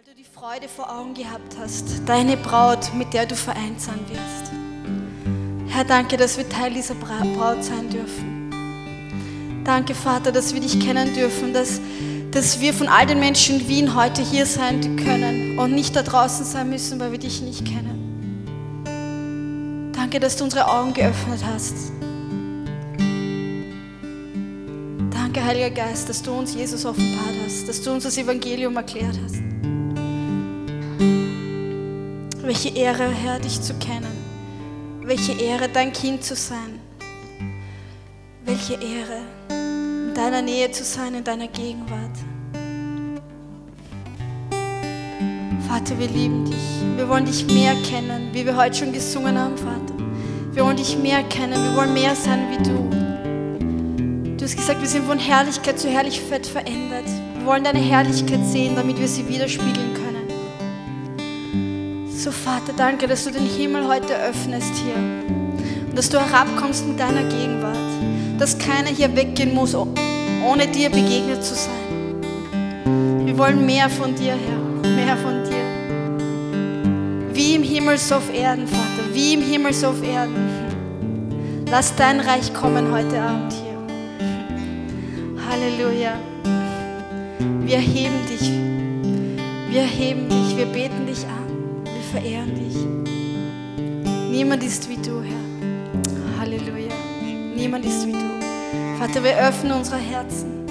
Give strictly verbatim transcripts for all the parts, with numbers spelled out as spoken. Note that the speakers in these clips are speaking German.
Weil du die Freude vor Augen gehabt hast, deine Braut, mit der du vereint sein wirst. Herr, danke, dass wir Teil dieser Braut sein dürfen. Danke, Vater, dass wir dich kennen dürfen, dass, dass wir von all den Menschen in Wien heute hier sein können und nicht da draußen sein müssen, weil wir dich nicht kennen. Danke, dass du unsere Augen geöffnet hast. Danke, Heiliger Geist, dass du uns Jesus offenbart hast, dass du uns das Evangelium erklärt hast. Welche Ehre, Herr, dich zu kennen. Welche Ehre, dein Kind zu sein. Welche Ehre, in deiner Nähe zu sein, in deiner Gegenwart. Vater, wir lieben dich. Wir wollen dich mehr kennen, wie wir heute schon gesungen haben, Vater. Wir wollen dich mehr kennen, wir wollen mehr sein wie du. Du hast gesagt, wir sind von Herrlichkeit zu Herrlichkeit verändert. Wir wollen deine Herrlichkeit sehen, damit wir sie widerspiegeln können. So, Vater, danke, dass du den Himmel heute öffnest hier und dass du herabkommst mit deiner Gegenwart, dass keiner hier weggehen muss, ohne dir begegnet zu sein. Wir wollen mehr von dir, Herr, mehr von dir. Wie im Himmel, so auf Erden, Vater, wie im Himmel, so auf Erden. Lass dein Reich kommen heute Abend hier. Halleluja. Wir heben dich, wir heben dich, wir beten dich an. Wir verehren dich. Niemand ist wie du, Herr. Halleluja. Niemand ist wie du. Vater, wir öffnen unsere Herzen.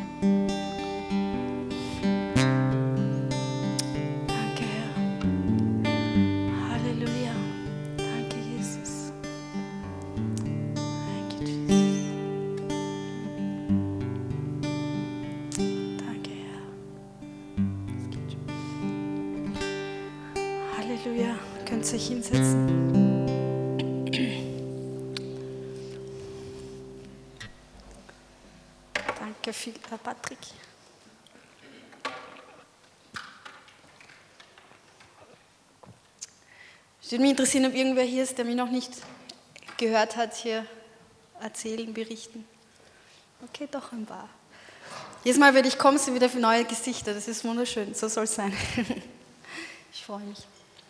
Danke, Herr. Halleluja. Danke, Jesus. Danke, Jesus. Danke, Herr. Halleluja. Ihr könnt euch hinsetzen. Danke, Patrick. Es würde mich interessieren, ob irgendwer hier ist, der mich noch nicht gehört hat, hier erzählen, berichten. Okay, doch ein paar. Jedes Mal, wenn ich komme, sind wieder neue Gesichter. Das ist wunderschön. So soll es sein. Ich freue mich.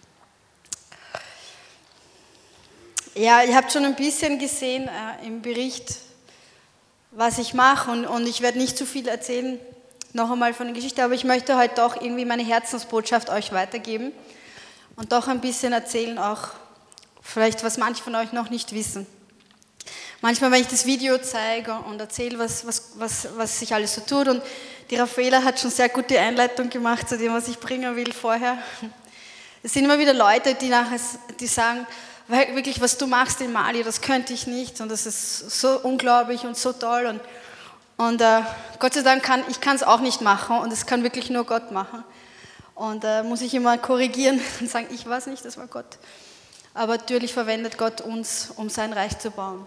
Ja, ihr habt schon ein bisschen gesehen äh, im Bericht, was ich mache und, und ich werde nicht zu viel erzählen, noch einmal von der Geschichte, aber ich möchte heute doch irgendwie meine Herzensbotschaft euch weitergeben und doch ein bisschen erzählen, auch vielleicht, was manche von euch noch nicht wissen. Manchmal, wenn ich das Video zeige und erzähle, was, was, was, was sich alles so tut, und die Raffaela hat schon sehr gut die Einleitung gemacht zu dem, was ich bringen will vorher. Es sind immer wieder Leute, die nachher die sagen, weil wirklich, was du machst in Mali, das könnte ich nicht und das ist so unglaublich und so toll und, und äh, Gott sei Dank kann ich kann es auch nicht machen und es kann wirklich nur Gott machen und äh, muss ich immer korrigieren und sagen, ich weiß nicht, das war Gott, aber natürlich verwendet Gott uns, um sein Reich zu bauen.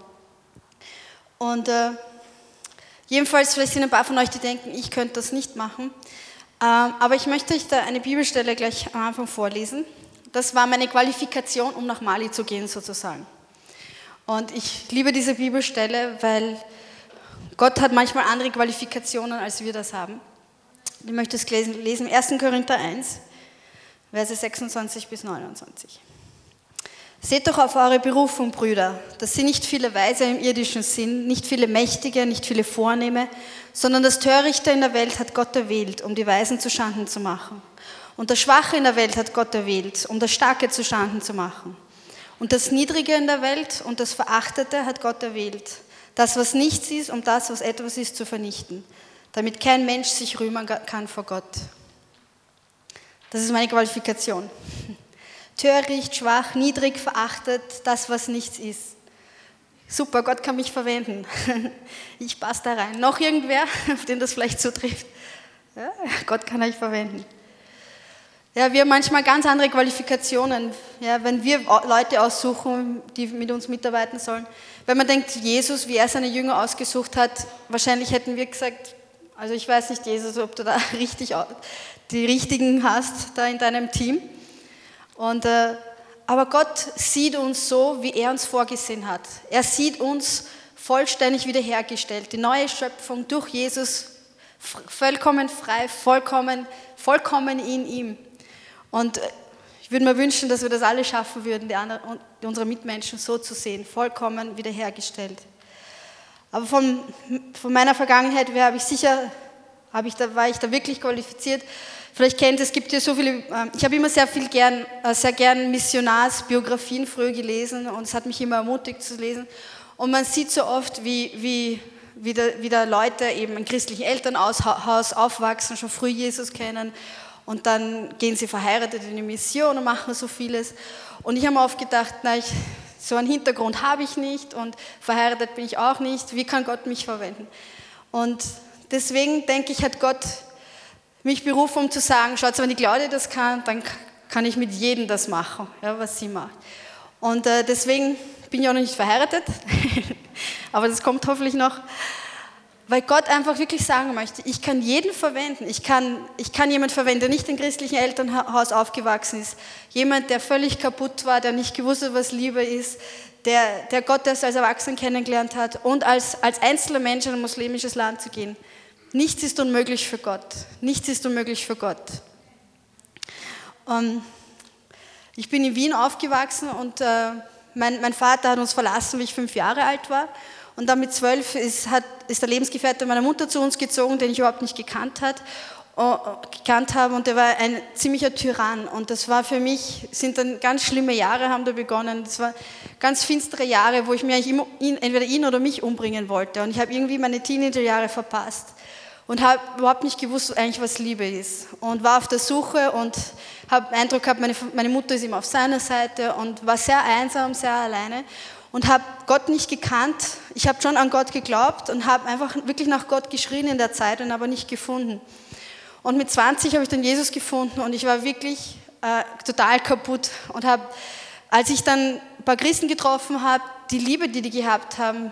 Und äh, jedenfalls, vielleicht sind ein paar von euch, die denken, ich könnte das nicht machen, ähm, aber ich möchte euch da eine Bibelstelle gleich am Anfang vorlesen. Das war meine Qualifikation, um nach Mali zu gehen, sozusagen. Und ich liebe diese Bibelstelle, weil Gott hat manchmal andere Qualifikationen, als wir das haben. Ich möchte es lesen, erster Korinther eins, Verse sechsundzwanzig bis neunundzwanzig. Seht doch auf eure Berufung, Brüder, dass sie nicht viele Weise im irdischen sind, nicht viele Mächtige, nicht viele Vornehme, sondern das Törichte in der Welt hat Gott erwählt, um die Weisen zu Schanden zu machen. Und das Schwache in der Welt hat Gott erwählt, um das Starke zu Schanden zu machen. Und das Niedrige in der Welt und das Verachtete hat Gott erwählt, das, was nichts ist, um das, was etwas ist, zu vernichten, damit kein Mensch sich rühmen kann vor Gott. Das ist meine Qualifikation. Töricht, schwach, niedrig, verachtet, das, was nichts ist. Super, Gott kann mich verwenden. Ich passe da rein. Noch irgendwer, auf den das vielleicht zutrifft? Ja, Gott kann euch verwenden. Ja, wir haben manchmal ganz andere Qualifikationen, ja, wenn wir Leute aussuchen, die mit uns mitarbeiten sollen. Wenn man denkt, Jesus, wie er seine Jünger ausgesucht hat, wahrscheinlich hätten wir gesagt, also ich weiß nicht, Jesus, ob du da richtig die Richtigen hast da in deinem Team. Und, äh, aber Gott sieht uns so, wie er uns vorgesehen hat. Er sieht uns vollständig wiederhergestellt. Die neue Schöpfung durch Jesus vollkommen frei, vollkommen, vollkommen in ihm. Und ich würde mir wünschen, dass wir das alle schaffen würden, die anderen, unsere Mitmenschen so zu sehen, vollkommen wiederhergestellt. Aber von, von meiner Vergangenheit her habe ich sicher, habe ich da, war ich da wirklich qualifiziert. Vielleicht kennt ihr, es gibt ja so viele, ich habe immer sehr viel gern, sehr gern Missionarsbiografien früher gelesen und es hat mich immer ermutigt zu lesen. Und man sieht so oft, wie, wie, wie, da, wie da Leute eben in christlichen Elternhaus aufwachsen, schon früh Jesus kennen und dann gehen sie verheiratet in die Mission und machen so vieles. Und ich habe mir oft gedacht, na, ich, so einen Hintergrund habe ich nicht und verheiratet bin ich auch nicht. Wie kann Gott mich verwenden? Und deswegen denke ich, hat Gott mich berufen, um zu sagen, schaut, wenn die Claudia das kann, dann kann ich mit jedem das machen, ja, was sie macht. Und äh, deswegen bin ich auch noch nicht verheiratet, aber das kommt hoffentlich noch, weil Gott einfach wirklich sagen möchte, ich kann jeden verwenden. Ich kann, ich kann jemanden verwenden, der nicht im christlichen Elternhaus aufgewachsen ist. Jemand, der völlig kaputt war, der nicht gewusst hat, was Liebe ist, der, der Gott erst als Erwachsener kennengelernt hat und als, als einzelner Mensch in ein muslimisches Land zu gehen. Nichts ist unmöglich für Gott. Nichts ist unmöglich für Gott. Um, ich bin in Wien aufgewachsen und äh, mein, mein Vater hat uns verlassen, wie ich fünf Jahre alt war. Und dann mit zwölf ist, hat, ist der Lebensgefährte meiner Mutter zu uns gezogen, den ich überhaupt nicht gekannt, hat, uh, gekannt habe. Und der war ein ziemlicher Tyrann. Und das war für mich, sind dann ganz schlimme Jahre, haben da begonnen. Das waren ganz finstere Jahre, wo ich mir eigentlich immer, ihn, entweder ihn oder mich umbringen wollte. Und ich habe irgendwie meine Teenagerjahre verpasst. Und habe überhaupt nicht gewusst, eigentlich, was Liebe ist. Und war auf der Suche und habe den Eindruck gehabt, meine, meine Mutter ist immer auf seiner Seite und war sehr einsam, sehr alleine. Und habe Gott nicht gekannt. Ich habe schon an Gott geglaubt und habe einfach wirklich nach Gott geschrien in der Zeit und aber nicht gefunden. Und mit zwanzig habe ich dann Jesus gefunden und ich war wirklich äh, total kaputt. Und habe, als ich dann ein paar Christen getroffen habe, die Liebe, die die gehabt haben,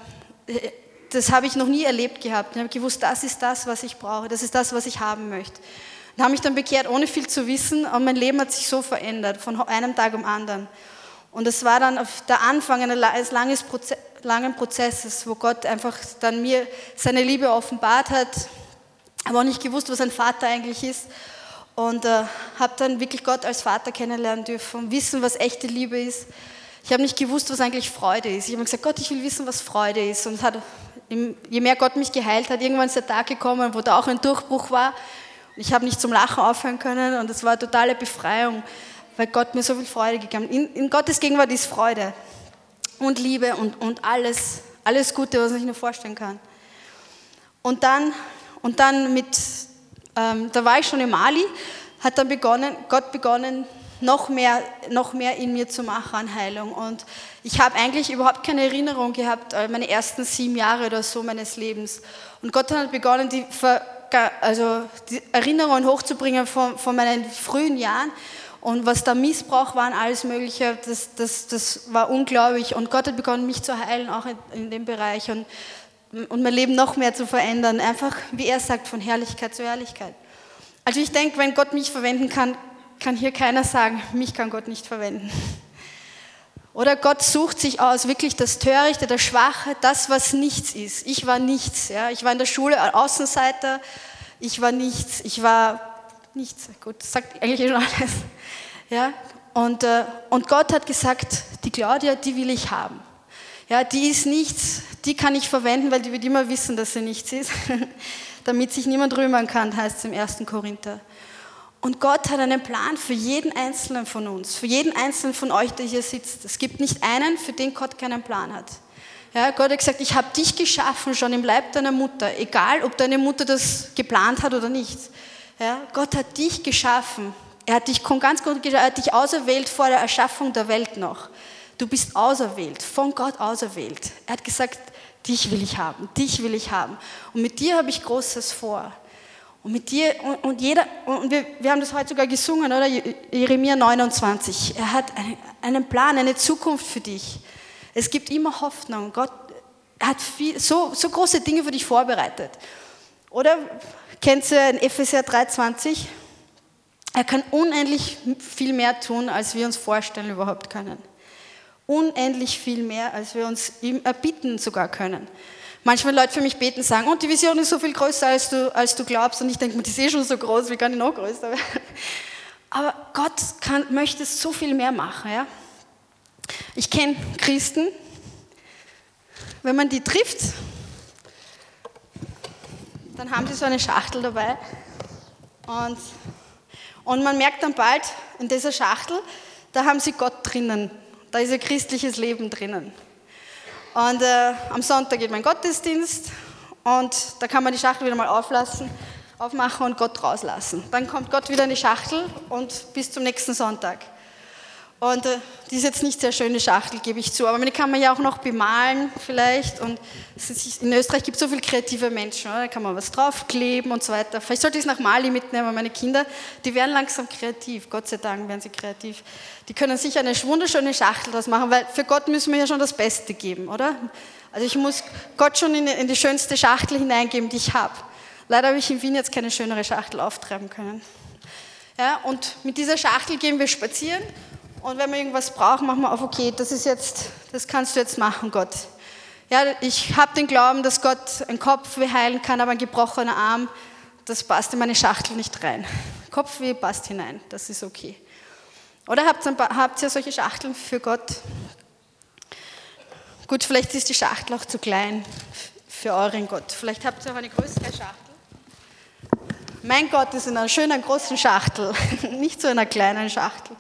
das habe ich noch nie erlebt gehabt. Ich habe gewusst, das ist das, was ich brauche, das ist das, was ich haben möchte. Und habe mich dann bekehrt, ohne viel zu wissen, und mein Leben hat sich so verändert, von einem Tag am anderen. Und das war dann auf der Anfang eines langes Proze- langen Prozesses, wo Gott einfach dann mir seine Liebe offenbart hat, aber auch nicht gewusst, was ein Vater eigentlich ist. Und äh, habe dann wirklich Gott als Vater kennenlernen dürfen und wissen, was echte Liebe ist. Ich habe nicht gewusst, was eigentlich Freude ist. Ich habe gesagt, Gott, ich will wissen, was Freude ist. Und hat, je mehr Gott mich geheilt hat, irgendwann ist der Tag gekommen, wo da auch ein Durchbruch war. Ich habe nicht zum Lachen aufhören können und das war eine totale Befreiung, weil Gott mir so viel Freude gegeben hat. In, in Gottes Gegenwart ist Freude und Liebe und, und alles, alles Gute, was man sich nur vorstellen kann. Und dann, und dann mit, ähm, da war ich schon in Mali, hat dann begonnen, Gott begonnen, noch mehr, noch mehr in mir zu machen an Heilung. Und ich habe eigentlich überhaupt keine Erinnerung gehabt, meine ersten sieben Jahre oder so meines Lebens. Und Gott hat begonnen, die, also die Erinnerungen hochzubringen von, von meinen frühen Jahren. Und was da Missbrauch war und alles Mögliche, das, das, das war unglaublich. Und Gott hat begonnen, mich zu heilen, auch in, in dem Bereich. Und, und mein Leben noch mehr zu verändern. Einfach, wie er sagt, von Herrlichkeit zu Herrlichkeit. Also ich denke, wenn Gott mich verwenden kann, kann hier keiner sagen, mich kann Gott nicht verwenden. Oder Gott sucht sich aus, wirklich das Törichte, das Schwache, das, was nichts ist. Ich war nichts. Ja. Ich war in der Schule Außenseiter, ich war nichts, ich war nichts. Gut, das sagt eigentlich schon alles. Ja. Und, äh, und Gott hat gesagt, die Claudia, die will ich haben. Ja, die ist nichts, die kann ich verwenden, weil die wird immer wissen, dass sie nichts ist, damit sich niemand rühmen kann, heißt es im ersten Korinther. Und Gott hat einen Plan für jeden Einzelnen von uns, für jeden Einzelnen von euch, der hier sitzt. Es gibt nicht einen, für den Gott keinen Plan hat. Ja, Gott hat gesagt, ich habe dich geschaffen schon im Leib deiner Mutter, egal ob deine Mutter das geplant hat oder nicht. Ja, Gott hat dich geschaffen. Er hat dich ganz gut, er hat dich auserwählt vor der Erschaffung der Welt noch. Du bist auserwählt, von Gott auserwählt. Er hat gesagt, dich will ich haben, dich will ich haben. Und mit dir habe ich Großes vor. Und mit dir, und, und jeder, und wir, wir haben das heute sogar gesungen, oder? Jeremia neunundzwanzig. Er hat einen, einen Plan, eine Zukunft für dich. Es gibt immer Hoffnung. Gott hat viel, so, so große Dinge für dich vorbereitet. Oder kennt ihr in Epheser drei zwanzig? Er kann unendlich viel mehr tun, als wir uns vorstellen überhaupt können. Unendlich viel mehr, als wir uns ihm erbitten sogar können. Manchmal Leute für mich beten, sagen, und die Vision ist so viel größer, als du, als du glaubst. Und ich denke mir, die ist eh schon so groß, wie kann die noch größer werden? Aber Gott kann, möchte so viel mehr machen. Ja? Ich kenne Christen, wenn man die trifft, dann haben sie so eine Schachtel dabei. Und, und man merkt dann bald, in dieser Schachtel, da haben sie Gott drinnen. Da ist ihr christliches Leben drinnen. Und äh, am Sonntag geht mein Gottesdienst und da kann man die Schachtel wieder mal auflassen, aufmachen und Gott rauslassen. Dann kommt Gott wieder in die Schachtel und bis zum nächsten Sonntag. Und äh, die ist jetzt nicht sehr schöne Schachtel, gebe ich zu, aber die kann man ja auch noch bemalen vielleicht. Und in Österreich gibt es so viele kreative Menschen, oder? Da kann man was draufkleben und so weiter. Vielleicht sollte ich es nach Mali mitnehmen, meine Kinder, die werden langsam kreativ, Gott sei Dank werden sie kreativ. Die können sicher eine wunderschöne Schachtel draus machen, weil für Gott müssen wir ja schon das Beste geben, oder? Also ich muss Gott schon in, in die schönste Schachtel hineingeben, die ich habe. Leider habe ich in Wien jetzt keine schönere Schachtel auftreiben können. Ja, und mit dieser Schachtel gehen wir spazieren. Und wenn wir irgendwas brauchen, machen wir auf, okay, das ist jetzt, das kannst du jetzt machen, Gott. Ja, ich habe den Glauben, dass Gott einen Kopfweh heilen kann, aber ein gebrochener Arm, das passt in meine Schachtel nicht rein. Kopfweh passt hinein, das ist okay. Oder habt ihr, habt ihr solche Schachteln für Gott? Gut, vielleicht ist die Schachtel auch zu klein für euren Gott. Vielleicht habt ihr auch eine größere Schachtel. Mein Gott ist in einer schönen großen Schachtel, nicht so in einer kleinen Schachtel.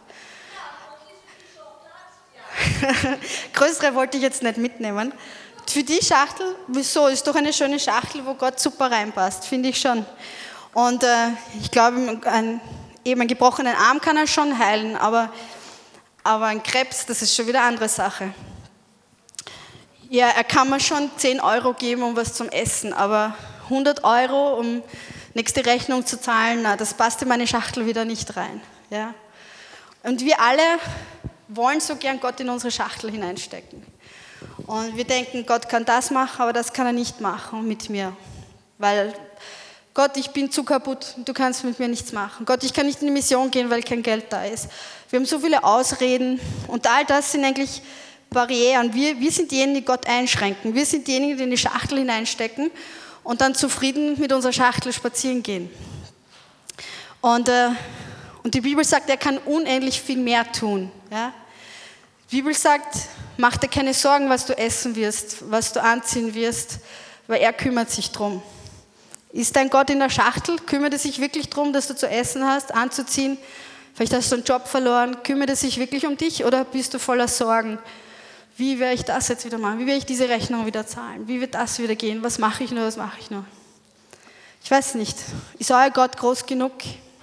Größere wollte ich jetzt nicht mitnehmen. Für die Schachtel, wieso? Ist doch eine schöne Schachtel, wo Gott super reinpasst, finde ich schon. Und äh, ich glaube, ein, eben einen gebrochenen Arm kann er schon heilen, aber, aber ein Krebs, das ist schon wieder eine andere Sache. Ja, er kann mir schon zehn Euro geben, um was zum Essen, aber hundert Euro, um nächste Rechnung zu zahlen, na, das passt in meine Schachtel wieder nicht rein. Ja? Und wir alle wollen so gern Gott in unsere Schachtel hineinstecken. Und wir denken, Gott kann das machen, aber das kann er nicht machen mit mir. Weil, Gott, ich bin zu kaputt, du kannst mit mir nichts machen. Gott, ich kann nicht in die Mission gehen, weil kein Geld da ist. Wir haben so viele Ausreden und all das sind eigentlich Barrieren. Wir, wir sind diejenigen, die Gott einschränken. Wir sind diejenigen, die in die Schachtel hineinstecken und dann zufrieden mit unserer Schachtel spazieren gehen. Und, äh, und die Bibel sagt, er kann unendlich viel mehr tun. Ja? Die Bibel sagt, mach dir keine Sorgen, was du essen wirst, was du anziehen wirst, weil er kümmert sich drum. Ist dein Gott in der Schachtel? Kümmert er sich wirklich darum, dass du zu essen hast, anzuziehen? Vielleicht hast du einen Job verloren. Kümmert er sich wirklich um dich oder bist du voller Sorgen? Wie werde ich das jetzt wieder machen? Wie werde ich diese Rechnung wieder zahlen? Wie wird das wieder gehen? Was mache ich nur, was mache ich nur? Ich weiß nicht. Ist euer Gott groß genug?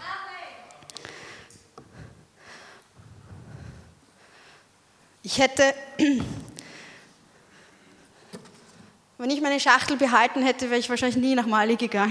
Ich hätte, wenn ich meine Schachtel behalten hätte, wäre ich wahrscheinlich nie nach Mali gegangen.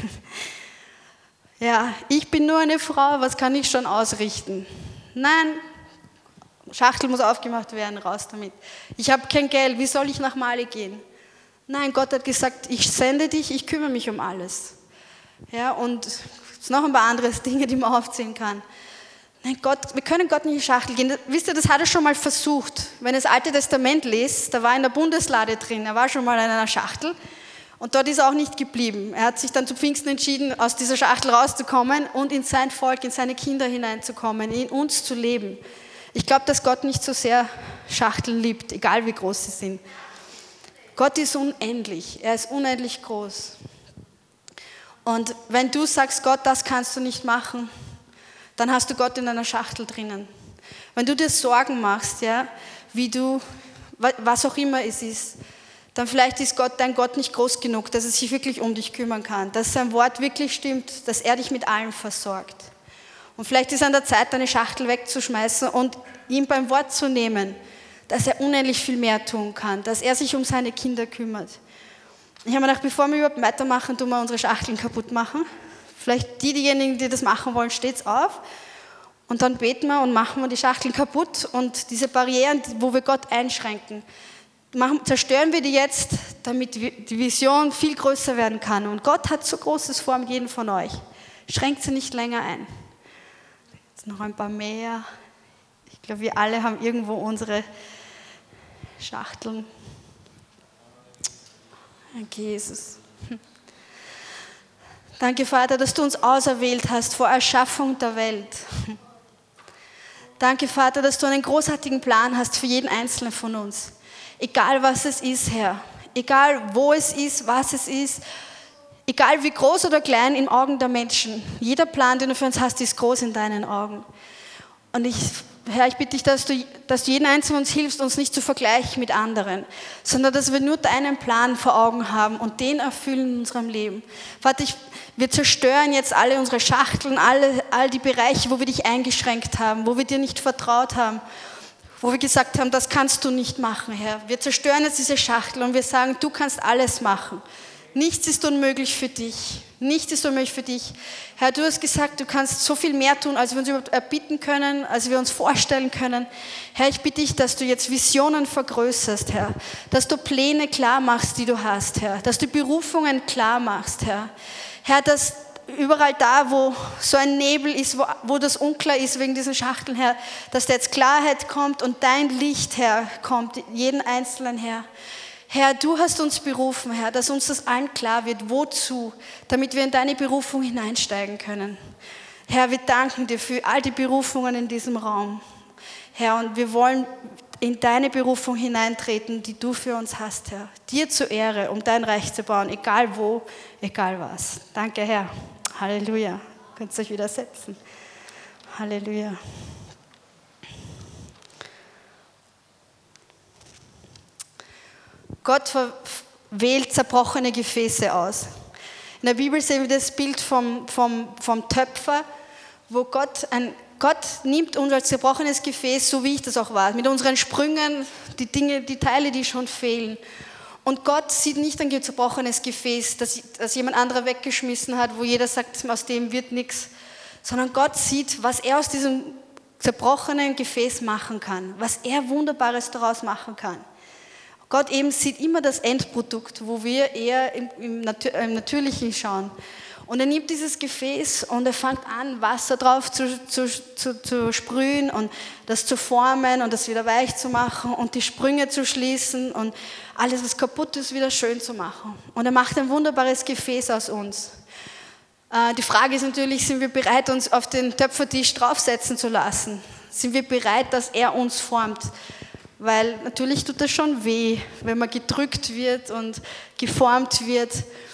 Ja, ich bin nur eine Frau, was kann ich schon ausrichten? Nein, Schachtel muss aufgemacht werden, raus damit. Ich habe kein Geld, wie soll ich nach Mali gehen? Nein, Gott hat gesagt, ich sende dich, ich kümmere mich um alles. Ja, und es sind noch ein paar andere Dinge, die man aufzählen kann. Nein, Gott, wir können Gott nicht in die Schachtel gehen. Wisst ihr, das hat er schon mal versucht. Wenn ihr das Alte Testament lest, da war er in der Bundeslade drin, er war schon mal in einer Schachtel und dort ist er auch nicht geblieben. Er hat sich dann zu Pfingsten entschieden, aus dieser Schachtel rauszukommen und in sein Volk, in seine Kinder hineinzukommen, in uns zu leben. Ich glaube, dass Gott nicht so sehr Schachteln liebt, egal wie groß sie sind. Gott ist unendlich, er ist unendlich groß. Und wenn du sagst, Gott, das kannst du nicht machen, dann hast du Gott in einer Schachtel drinnen. Wenn du dir Sorgen machst, ja, wie du, was auch immer es ist, dann vielleicht ist Gott, dein Gott nicht groß genug, dass er sich wirklich um dich kümmern kann, dass sein Wort wirklich stimmt, dass er dich mit allem versorgt. Und vielleicht ist an der Zeit, deine Schachtel wegzuschmeißen und ihn beim Wort zu nehmen, dass er unendlich viel mehr tun kann, dass er sich um seine Kinder kümmert. Ich habe mir gedacht, bevor wir überhaupt weitermachen, tun wir unsere Schachteln kaputt machen. Vielleicht die, diejenigen, die das machen wollen, steht's auf und dann beten wir und machen wir die Schachteln kaputt und diese Barrieren, wo wir Gott einschränken, machen, zerstören wir die jetzt, damit die Vision viel größer werden kann. Und Gott hat so Großes vor mit jedem von euch. Schränkt sie nicht länger ein. Jetzt noch ein paar mehr. Ich glaube, wir alle haben irgendwo unsere Schachteln. Danke, Jesus. Danke, Vater, dass du uns auserwählt hast vor Erschaffung der Welt. Danke, Vater, dass du einen großartigen Plan hast für jeden Einzelnen von uns. Egal, was es ist, Herr. Egal, wo es ist, was es ist. Egal, wie groß oder klein in Augen der Menschen. Jeder Plan, den du für uns hast, ist groß in deinen Augen. Und ich, Herr, ich bitte dich, dass du, dass du jeden Einzelnen uns hilfst, uns nicht zu vergleichen mit anderen, sondern dass wir nur deinen Plan vor Augen haben und den erfüllen in unserem Leben. Vater, ich, wir zerstören jetzt alle unsere Schachteln, alle, all die Bereiche, wo wir dich eingeschränkt haben, wo wir dir nicht vertraut haben, wo wir gesagt haben, das kannst du nicht machen, Herr. Wir zerstören jetzt diese Schachtel und wir sagen, du kannst alles machen. Nichts ist unmöglich für dich. Nichts ist unmöglich für dich. Herr, du hast gesagt, du kannst so viel mehr tun, als wir uns überhaupt erbitten können, als wir uns vorstellen können. Herr, ich bitte dich, dass du jetzt Visionen vergrößerst, Herr. Dass du Pläne klar machst, die du hast, Herr. Dass du Berufungen klar machst, Herr. Herr, dass überall da, wo so ein Nebel ist, wo, wo das unklar ist wegen diesen Schachteln, Herr, dass da jetzt Klarheit kommt und dein Licht, Herr, kommt, jeden Einzelnen, Herr. Herr, du hast uns berufen, Herr, dass uns das allen klar wird, wozu, damit wir in deine Berufung hineinsteigen können. Herr, wir danken dir für all die Berufungen in diesem Raum. Herr, und wir wollen in deine Berufung hineintreten, die du für uns hast, Herr. Dir zur Ehre, um dein Reich zu bauen, egal wo, egal was. Danke, Herr. Halleluja. Könnt ihr euch wieder setzen. Halleluja. Gott wählt zerbrochene Gefäße aus. In der Bibel sehen wir das Bild vom, vom, vom Töpfer, wo Gott, ein, Gott nimmt uns als zerbrochenes Gefäß, so wie ich das auch war, mit unseren Sprüngen, die Dinge, die Teile, die schon fehlen. Und Gott sieht nicht ein zerbrochenes Gefäß, das, das jemand anderer weggeschmissen hat, wo jeder sagt, aus dem wird nichts, sondern Gott sieht, was er aus diesem zerbrochenen Gefäß machen kann, was er Wunderbares daraus machen kann. Gott eben sieht immer das Endprodukt, wo wir eher im, im, Nat- im Natürlichen schauen. Und er nimmt dieses Gefäß und er fängt an, Wasser drauf zu, zu, zu, zu sprühen und das zu formen und das wieder weich zu machen und die Sprünge zu schließen und alles, was kaputt ist, wieder schön zu machen. Und er macht ein wunderbares Gefäß aus uns. Äh, die Frage ist natürlich, sind wir bereit, uns auf den Töpfertisch draufsetzen zu lassen? Sind wir bereit, dass er uns formt? Weil natürlich tut das schon weh, wenn man gedrückt wird und geformt wird.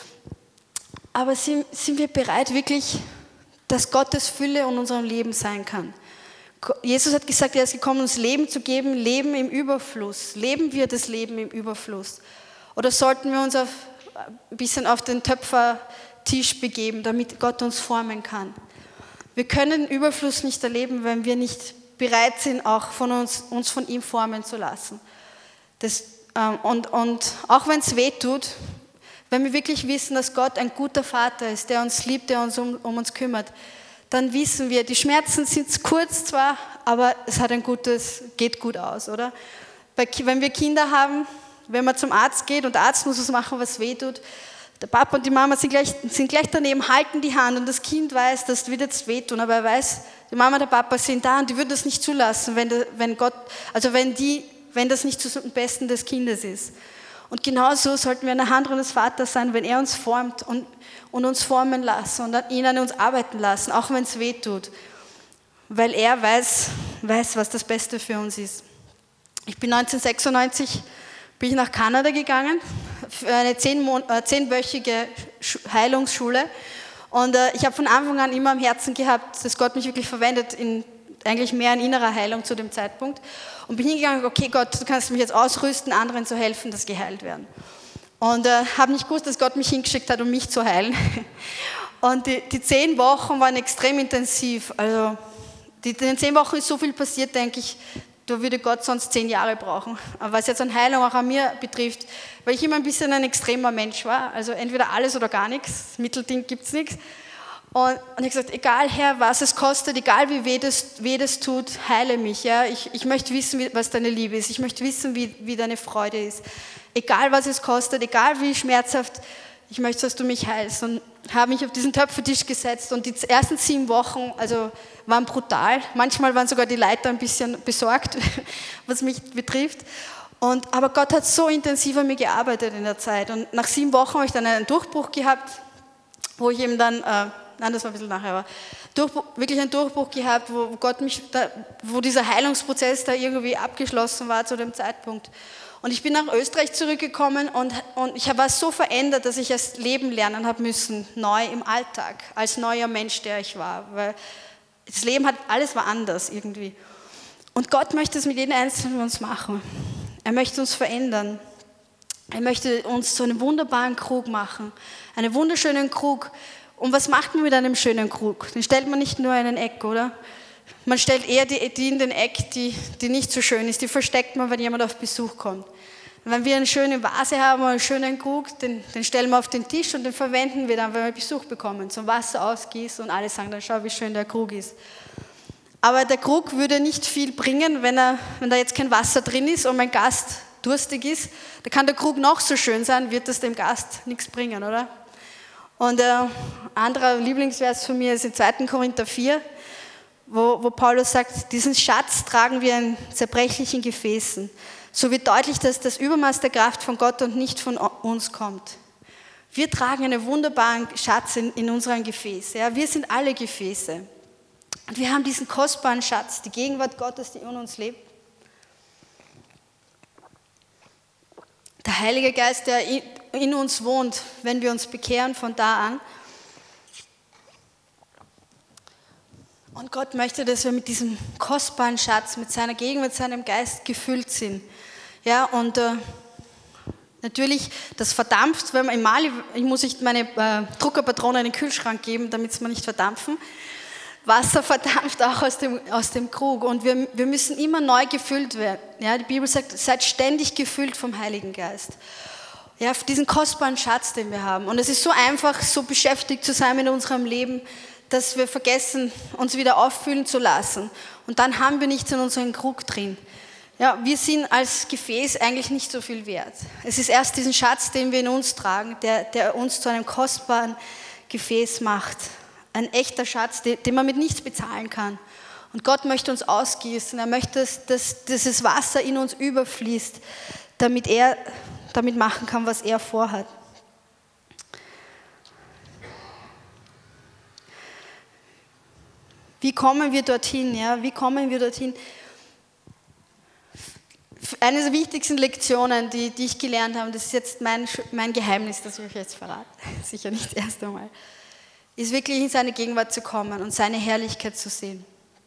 Aber sind, sind wir bereit wirklich, dass Gottes Fülle in unserem Leben sein kann? Jesus hat gesagt, er ist gekommen, uns Leben zu geben, Leben im Überfluss. Leben wir das Leben im Überfluss? Oder sollten wir uns auf, ein bisschen auf den Töpfertisch begeben, damit Gott uns formen kann? Wir können den Überfluss nicht erleben, wenn wir nicht bereit sind, auch von uns, uns von ihm formen zu lassen. Das, ähm, und, und auch wenn es weh tut, wenn wir wirklich wissen, dass Gott ein guter Vater ist, der uns liebt, der uns um, um uns kümmert, dann wissen wir, die Schmerzen sind kurz zwar, aber es hat ein gutes, geht gut aus, oder? Bei, wenn wir Kinder haben, wenn man zum Arzt geht und der Arzt muss was machen, was weh tut, der Papa und die Mama sind gleich, sind gleich daneben, halten die Hand und das Kind weiß, das wird jetzt wehtun, aber er weiß, die Mama und der Papa sind da und die würden das nicht zulassen, wenn, der, wenn Gott, also wenn die, wenn das nicht zum Besten des Kindes ist. Und genauso sollten wir in der Hand unseres Vaters sein, wenn er uns formt und, und uns formen lassen und ihn an uns arbeiten lassen, auch wenn es weh tut, weil er weiß, weiß, was das Beste für uns ist. Ich bin neunzehnhundertsechsundneunzig bin ich nach Kanada gegangen, für eine zehn Mon- äh, zehnwöchige Heilungsschule. Und äh, ich habe von Anfang an immer am Herzen gehabt, dass Gott mich wirklich verwendet, in, eigentlich mehr in innerer Heilung zu dem Zeitpunkt. Und bin hingegangen, okay Gott, du kannst mich jetzt ausrüsten, anderen zu helfen, dass geheilt werden. Und äh, habe nicht gewusst, dass Gott mich hingeschickt hat, um mich zu heilen. Und die, die zehn Wochen waren extrem intensiv. Also die, in den zehn Wochen ist so viel passiert, denke ich, da würde Gott sonst zehn Jahre brauchen. Aber was jetzt an Heilung auch an mir betrifft, weil ich immer ein bisschen ein extremer Mensch war, also entweder alles oder gar nichts, Mittelding gibt es nichts. Und, und ich habe gesagt, egal Herr, was es kostet, egal wie weh das, weh das tut, heile mich. Ja? Ich, ich möchte wissen, wie, was deine Liebe ist, ich möchte wissen, wie, wie deine Freude ist. Egal was es kostet, egal wie schmerzhaft, ich möchte, dass du mich heilst. Und habe mich auf diesen Töpfertisch gesetzt und die ersten sieben Wochen, also waren brutal. Manchmal waren sogar die Leiter ein bisschen besorgt, was mich betrifft. Und, aber Gott hat so intensiv an mir gearbeitet in der Zeit. Und nach sieben Wochen habe ich dann einen Durchbruch gehabt, wo ich eben dann, äh, nein, das war ein bisschen nachher, aber Durchbruch, wirklich einen Durchbruch gehabt, wo Gott mich, da, wo dieser Heilungsprozess da irgendwie abgeschlossen war zu dem Zeitpunkt. Und ich bin nach Österreich zurückgekommen und, und ich war so verändert, dass ich das Leben lernen habe müssen, neu im Alltag, als neuer Mensch, der ich war. Weil das Leben hat, alles war anders irgendwie. Und Gott möchte es mit jedem Einzelnen von uns machen. Er möchte uns verändern. Er möchte uns zu einem wunderbaren Krug machen, einen wunderschönen Krug. Und was macht man mit einem schönen Krug? Den stellt man nicht nur in ein Eck, oder? Man stellt eher die, die in den Eck, die, die nicht so schön ist. Die versteckt man, wenn jemand auf Besuch kommt. Und wenn wir eine schöne Vase haben oder einen schönen Krug, den, den stellen wir auf den Tisch und den verwenden wir dann, wenn wir Besuch bekommen. Zum Wasser ausgießen und alle sagen dann, schau, wie schön der Krug ist. Aber der Krug würde nicht viel bringen, wenn, er, wenn da jetzt kein Wasser drin ist und mein Gast durstig ist. Da kann der Krug noch so schön sein, wird das dem Gast nichts bringen, oder? Und äh, ein anderer Lieblingsvers von mir ist in zweiten Korinther vier, wo, wo Paulus sagt, diesen Schatz tragen wir in zerbrechlichen Gefäßen. So wird deutlich, dass das Übermaß der Kraft von Gott und nicht von uns kommt. Wir tragen einen wunderbaren Schatz in, in unserem Gefäß. Ja? Wir sind alle Gefäße. Und wir haben diesen kostbaren Schatz, die Gegenwart Gottes, die in uns lebt. Der Heilige Geist, der in uns wohnt, wenn wir uns bekehren von da an. Und Gott möchte, dass wir mit diesem kostbaren Schatz, mit seiner Gegenwart, mit seinem Geist gefüllt sind. Ja, und äh, natürlich, das verdampft, wenn man im Mali, ich muss nicht meine äh, Druckerpatrone in den Kühlschrank geben, damit es mir nicht verdampfen. Wasser verdampft auch aus dem, aus dem Krug und wir, wir müssen immer neu gefüllt werden. Ja, die Bibel sagt, seid ständig gefüllt vom Heiligen Geist. Ja, diesen kostbaren Schatz, den wir haben. Und es ist so einfach, so beschäftigt zu sein in unserem Leben, dass wir vergessen, uns wieder auffüllen zu lassen. Und dann haben wir nichts in unserem Krug drin. Ja, wir sind als Gefäß eigentlich nicht so viel wert. Es ist erst diesen Schatz, den wir in uns tragen, der, der uns zu einem kostbaren Gefäß macht. Ein echter Schatz, den man mit nichts bezahlen kann. Und Gott möchte uns ausgießen. Er möchte, dass, dass dieses Wasser in uns überfließt, damit er damit machen kann, was er vorhat. Wie kommen wir dorthin? Ja? Wie kommen wir dorthin? Eine der wichtigsten Lektionen, die, die ich gelernt habe, das ist jetzt mein, mein Geheimnis, das ich euch jetzt verrate, sicher nicht das erste Mal, ist wirklich in seine Gegenwart zu kommen und seine Herrlichkeit zu sehen.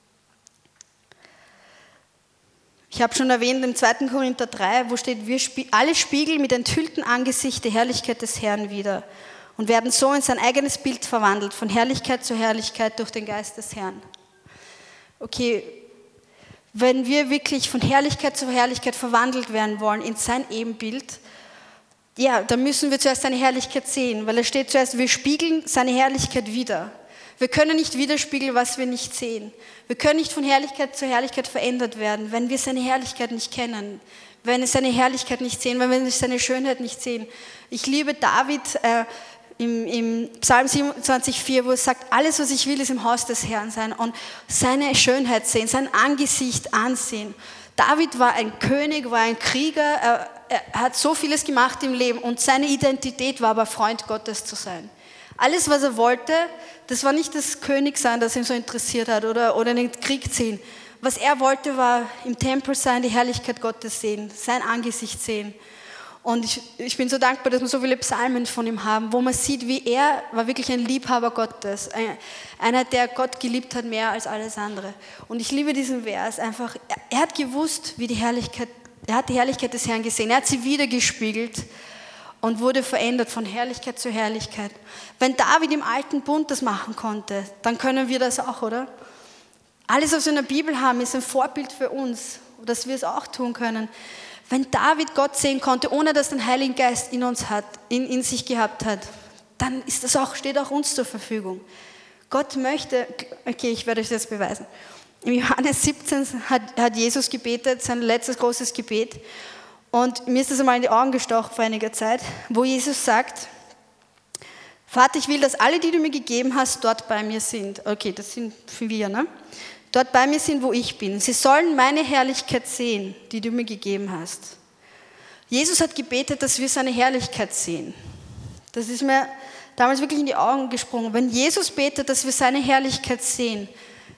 Ich habe schon erwähnt im zweiten Korinther drei, wo steht, wir spie- alle spiegeln mit enthülltem Angesicht die Herrlichkeit des Herrn wider und werden so in sein eigenes Bild verwandelt, von Herrlichkeit zu Herrlichkeit durch den Geist des Herrn. Okay, wenn wir wirklich von Herrlichkeit zu Herrlichkeit verwandelt werden wollen in sein Ebenbild, ja, dann müssen wir zuerst seine Herrlichkeit sehen, weil es steht zuerst, wir spiegeln seine Herrlichkeit wider. Wir können nicht widerspiegeln, was wir nicht sehen. Wir können nicht von Herrlichkeit zu Herrlichkeit verändert werden, wenn wir seine Herrlichkeit nicht kennen, wenn wir seine Herrlichkeit nicht sehen, wenn wir seine Schönheit nicht sehen. Ich liebe David äh, im, im Psalm siebenundzwanzig vier, wo er sagt, alles, was ich will, ist im Haus des Herrn sein und seine Schönheit sehen, sein Angesicht ansehen. David war ein König, war ein Krieger, er, er hat so vieles gemacht im Leben und seine Identität war aber Freund Gottes zu sein. Alles, was er wollte, das war nicht das Königsein, das ihn so interessiert hat oder, oder in den Krieg ziehen. Was er wollte, war im Tempel sein, die Herrlichkeit Gottes sehen, sein Angesicht sehen. Und ich, ich bin so dankbar, dass wir so viele Psalmen von ihm haben, wo man sieht, wie er war wirklich ein Liebhaber Gottes. Ein, einer, der Gott geliebt hat mehr als alles andere. Und ich liebe diesen Vers einfach. Er, er hat gewusst, wie die Herrlichkeit, er hat die Herrlichkeit des Herrn gesehen. Er hat sie wiedergespiegelt und wurde verändert von Herrlichkeit zu Herrlichkeit. Wenn David im alten Bund das machen konnte, dann können wir das auch, oder? Alles, was wir in der Bibel haben, ist ein Vorbild für uns, dass wir es auch tun können. Wenn David Gott sehen konnte, ohne dass er den Heiligen Geist in uns hat, in, in sich gehabt hat, dann ist das auch, steht auch uns zur Verfügung. Gott möchte, okay, ich werde euch das beweisen. Im Johannes siebzehn hat, hat Jesus gebetet, sein letztes großes Gebet. Und mir ist das einmal in die Augen gestochen vor einiger Zeit, wo Jesus sagt, Vater, ich will, dass alle, die du mir gegeben hast, dort bei mir sind. Okay, das sind wir, ne? Dort bei mir sind, wo ich bin. Sie sollen meine Herrlichkeit sehen, die du mir gegeben hast. Jesus hat gebetet, dass wir seine Herrlichkeit sehen. Das ist mir damals wirklich in die Augen gesprungen. Wenn Jesus betet, dass wir seine Herrlichkeit sehen,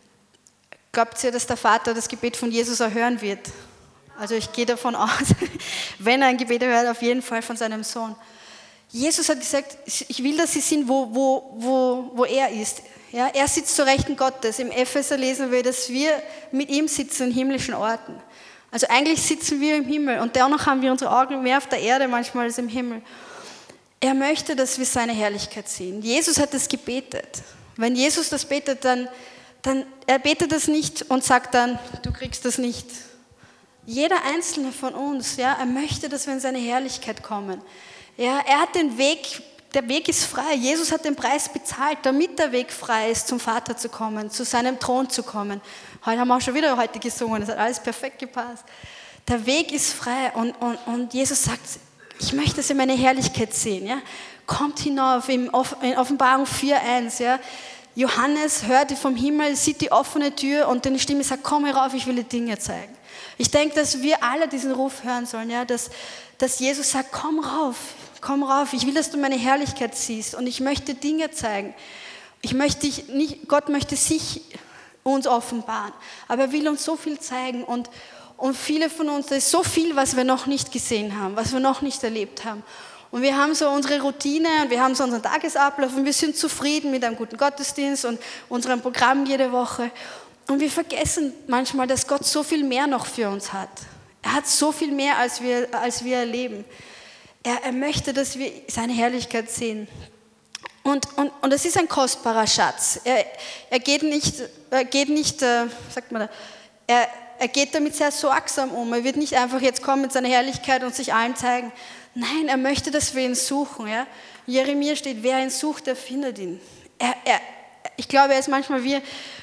glaubt ihr, dass der Vater das Gebet von Jesus erhören wird? Also ich gehe davon aus, wenn er ein Gebet hört, auf jeden Fall von seinem Sohn. Jesus hat gesagt, ich will, dass sie sehen, wo, wo, wo, wo er ist. Ja, er sitzt zur Rechten Gottes. Im Epheser lesen wir, dass wir mit ihm sitzen in himmlischen Orten. Also eigentlich sitzen wir im Himmel und dennoch haben wir unsere Augen mehr auf der Erde manchmal als im Himmel. Er möchte, dass wir seine Herrlichkeit sehen. Jesus hat das gebetet. Wenn Jesus das betet, dann, dann er betet das nicht und sagt dann, du kriegst das nicht. Jeder Einzelne von uns, ja, er möchte, dass wir in seine Herrlichkeit kommen. Ja, er hat den Weg, der Weg ist frei. Jesus hat den Preis bezahlt, damit der Weg frei ist, zum Vater zu kommen, zu seinem Thron zu kommen. Heute haben wir auch schon wieder heute gesungen, das hat alles perfekt gepasst. Der Weg ist frei und, und, und Jesus sagt, ich möchte, dass ihr meine Herrlichkeit sehen. Ja? Kommt hinauf in Offenbarung vier eins. Ja? Johannes hört vom Himmel, sieht die offene Tür und die Stimme sagt, komm herauf, ich will dir Dinge zeigen. Ich denke, dass wir alle diesen Ruf hören sollen, ja? dass, dass Jesus sagt, komm rauf, komm rauf, ich will, dass du meine Herrlichkeit siehst und ich möchte Dinge zeigen. Ich möchte dich nicht, Gott möchte sich uns offenbaren, aber er will uns so viel zeigen und, und viele von uns, da ist so viel, was wir noch nicht gesehen haben, was wir noch nicht erlebt haben. Und wir haben so unsere Routine und wir haben so unseren Tagesablauf und wir sind zufrieden mit einem guten Gottesdienst und unserem Programm jede Woche. Und wir vergessen manchmal, dass Gott so viel mehr noch für uns hat. Er hat so viel mehr, als wir, als wir erleben. Er, er möchte, dass wir seine Herrlichkeit sehen. Und, und, und es ist ein kostbarer Schatz. Er, er geht nicht, er geht nicht äh, sagt man da, er, er geht damit sehr sorgsam um. Er wird nicht einfach jetzt kommen mit seiner Herrlichkeit und sich allen zeigen. Nein, er möchte, dass wir ihn suchen. Ja? In Jeremia steht, wer ihn sucht, der findet ihn. Er, er, ich glaube, er ist manchmal wie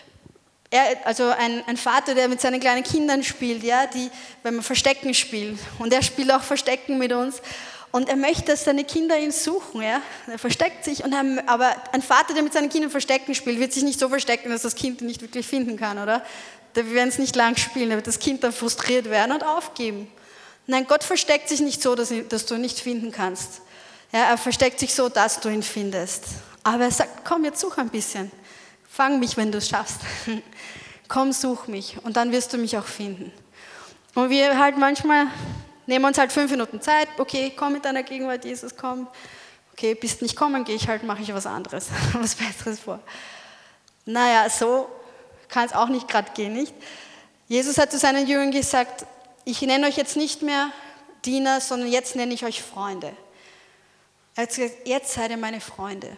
er, also ein, ein Vater, der mit seinen kleinen Kindern spielt, ja, die, wenn man Verstecken spielt. Und er spielt auch Verstecken mit uns. Und er möchte, dass seine Kinder ihn suchen. Ja? Er versteckt sich. Und er, aber ein Vater, der mit seinen Kindern Verstecken spielt, wird sich nicht so verstecken, dass das Kind ihn nicht wirklich finden kann, oder? Wir werden es nicht lang spielen, da wird das Kind dann frustriert werden und aufgeben. Nein, Gott versteckt sich nicht so, dass, dass du ihn nicht finden kannst. Ja, er versteckt sich so, dass du ihn findest. Aber er sagt, komm, jetzt such ein bisschen. Fang mich, wenn du es schaffst. Komm, such mich und dann wirst du mich auch finden. Und wir halt manchmal nehmen uns halt fünf Minuten Zeit. Okay, komm mit deiner Gegenwart, Jesus, komm. Okay, bist nicht kommen, gehe ich halt, mache ich was anderes, was Besseres vor. Naja, so kann es auch nicht gerade gehen, nicht? Jesus hat zu seinen Jüngern gesagt, ich nenne euch jetzt nicht mehr Diener, sondern jetzt nenne ich euch Freunde. Er hat gesagt, jetzt seid ihr meine Freunde.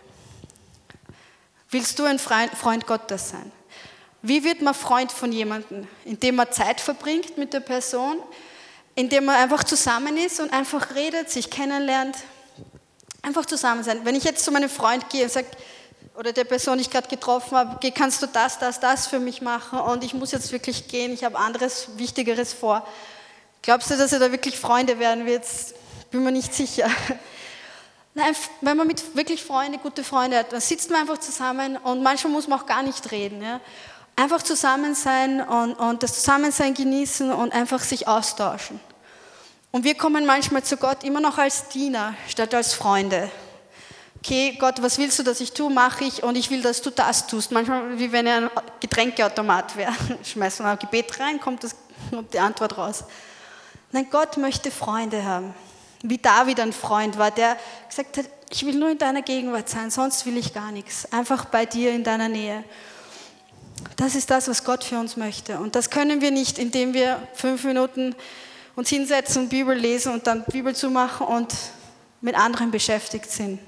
Willst du ein Freund Gottes sein? Wie wird man Freund von jemandem? Indem man Zeit verbringt mit der Person, indem man einfach zusammen ist und einfach redet, sich kennenlernt, einfach zusammen sein. Wenn ich jetzt zu meinem Freund gehe und sage, oder der Person, die ich gerade getroffen habe, okay, kannst du das, das, das für mich machen und ich muss jetzt wirklich gehen, ich habe anderes, Wichtigeres vor. Glaubst du, dass ihr da wirklich Freunde werden wird? Bin mir nicht sicher. Nein, wenn man mit wirklich Freunde, gute Freunde hat, dann sitzt man einfach zusammen und manchmal muss man auch gar nicht reden. Ja? Einfach zusammen sein und, und das Zusammensein genießen und einfach sich austauschen. Und wir kommen manchmal zu Gott immer noch als Diener statt als Freunde. Okay, Gott, was willst du, dass ich tue, mache ich und ich will, dass du das tust. Manchmal, wie wenn er ein Getränkeautomat wäre. Schmeißt man ein Gebet rein, kommt, das, kommt die Antwort raus. Nein, Gott möchte Freunde haben. Wie David ein Freund war, der gesagt hat, ich will nur in deiner Gegenwart sein, sonst will ich gar nichts. Einfach bei dir in deiner Nähe. Das ist das, was Gott für uns möchte. Und das können wir nicht, indem wir fünf Minuten uns hinsetzen, Bibel lesen und dann Bibel zumachen und mit anderen beschäftigt sind.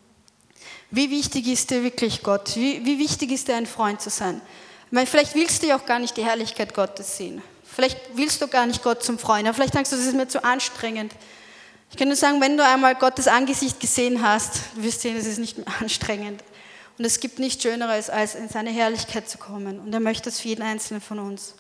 Wie wichtig ist dir wirklich Gott? Wie, wie wichtig ist dir, ein Freund zu sein? Ich meine, vielleicht willst du ja auch gar nicht die Herrlichkeit Gottes sehen. Vielleicht willst du gar nicht Gott zum Freund. Aber vielleicht denkst du, das ist mir zu anstrengend. Ich kann nur sagen, wenn du einmal Gottes Angesicht gesehen hast, du wirst sehen, es ist nicht mehr anstrengend. Und es gibt nichts Schöneres, als in seine Herrlichkeit zu kommen. Und er möchte es für jeden Einzelnen von uns.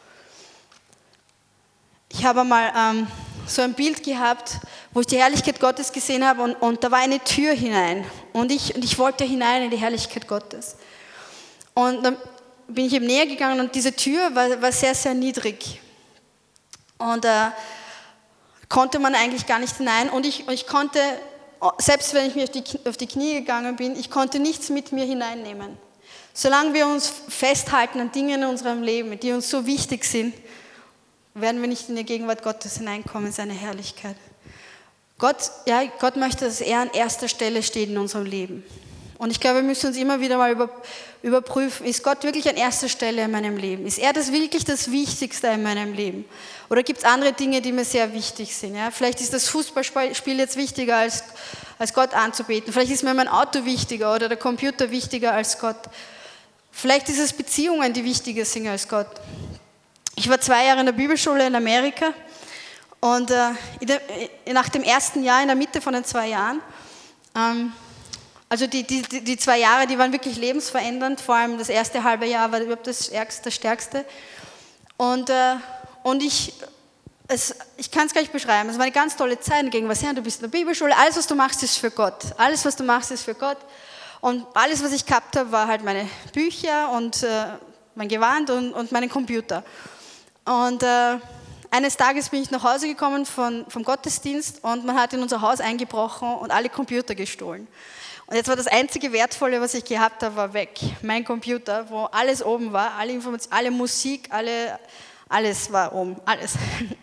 Ich habe einmal ähm, so ein Bild gehabt, wo ich die Herrlichkeit Gottes gesehen habe und, und da war eine Tür hinein. Und ich, und ich wollte hinein in die Herrlichkeit Gottes. Und dann bin ich eben näher gegangen und diese Tür war, war sehr, sehr niedrig. Und äh, konnte man eigentlich gar nicht hinein und ich, ich konnte, selbst wenn ich mir auf die, auf die Knie gegangen bin, ich konnte nichts mit mir hineinnehmen. Solange wir uns festhalten an Dingen in unserem Leben, die uns so wichtig sind, werden wir nicht in die Gegenwart Gottes hineinkommen, in seine Herrlichkeit. Gott, ja, Gott möchte, dass er an erster Stelle steht in unserem Leben. Und ich glaube, wir müssen uns immer wieder mal über, überprüfen, ist Gott wirklich an erster Stelle in meinem Leben? Ist er das wirklich das Wichtigste in meinem Leben? Oder gibt es andere Dinge, die mir sehr wichtig sind? Ja? Vielleicht ist das Fußballspiel jetzt wichtiger, als, als Gott anzubeten. Vielleicht ist mir mein Auto wichtiger oder der Computer wichtiger als Gott. Vielleicht ist es Beziehungen, die wichtiger sind als Gott. Ich war zwei Jahre in der Bibelschule in Amerika und äh, in der, nach dem ersten Jahr, in der Mitte von den zwei Jahren, ähm, also die, die, die zwei Jahre, die waren wirklich lebensverändernd, vor allem das erste halbe Jahr war überhaupt das, Ärgste, das Stärkste. Und, äh, und ich, es, ich kann es gar nicht beschreiben, es war eine ganz tolle Zeit gegen was her, du bist in der Bibelschule, alles was du machst ist für Gott, alles was du machst ist für Gott. Und alles was ich gehabt habe, war halt meine Bücher und äh, mein Gewand und, und meinen Computer. Und äh, eines Tages bin ich nach Hause gekommen von, vom Gottesdienst und man hat in unser Haus eingebrochen und alle Computer gestohlen. Und jetzt war das einzige Wertvolle, was ich gehabt habe, war weg. Mein Computer, wo alles oben war, alle Informationen, alle Musik, alle, alles war oben, alles.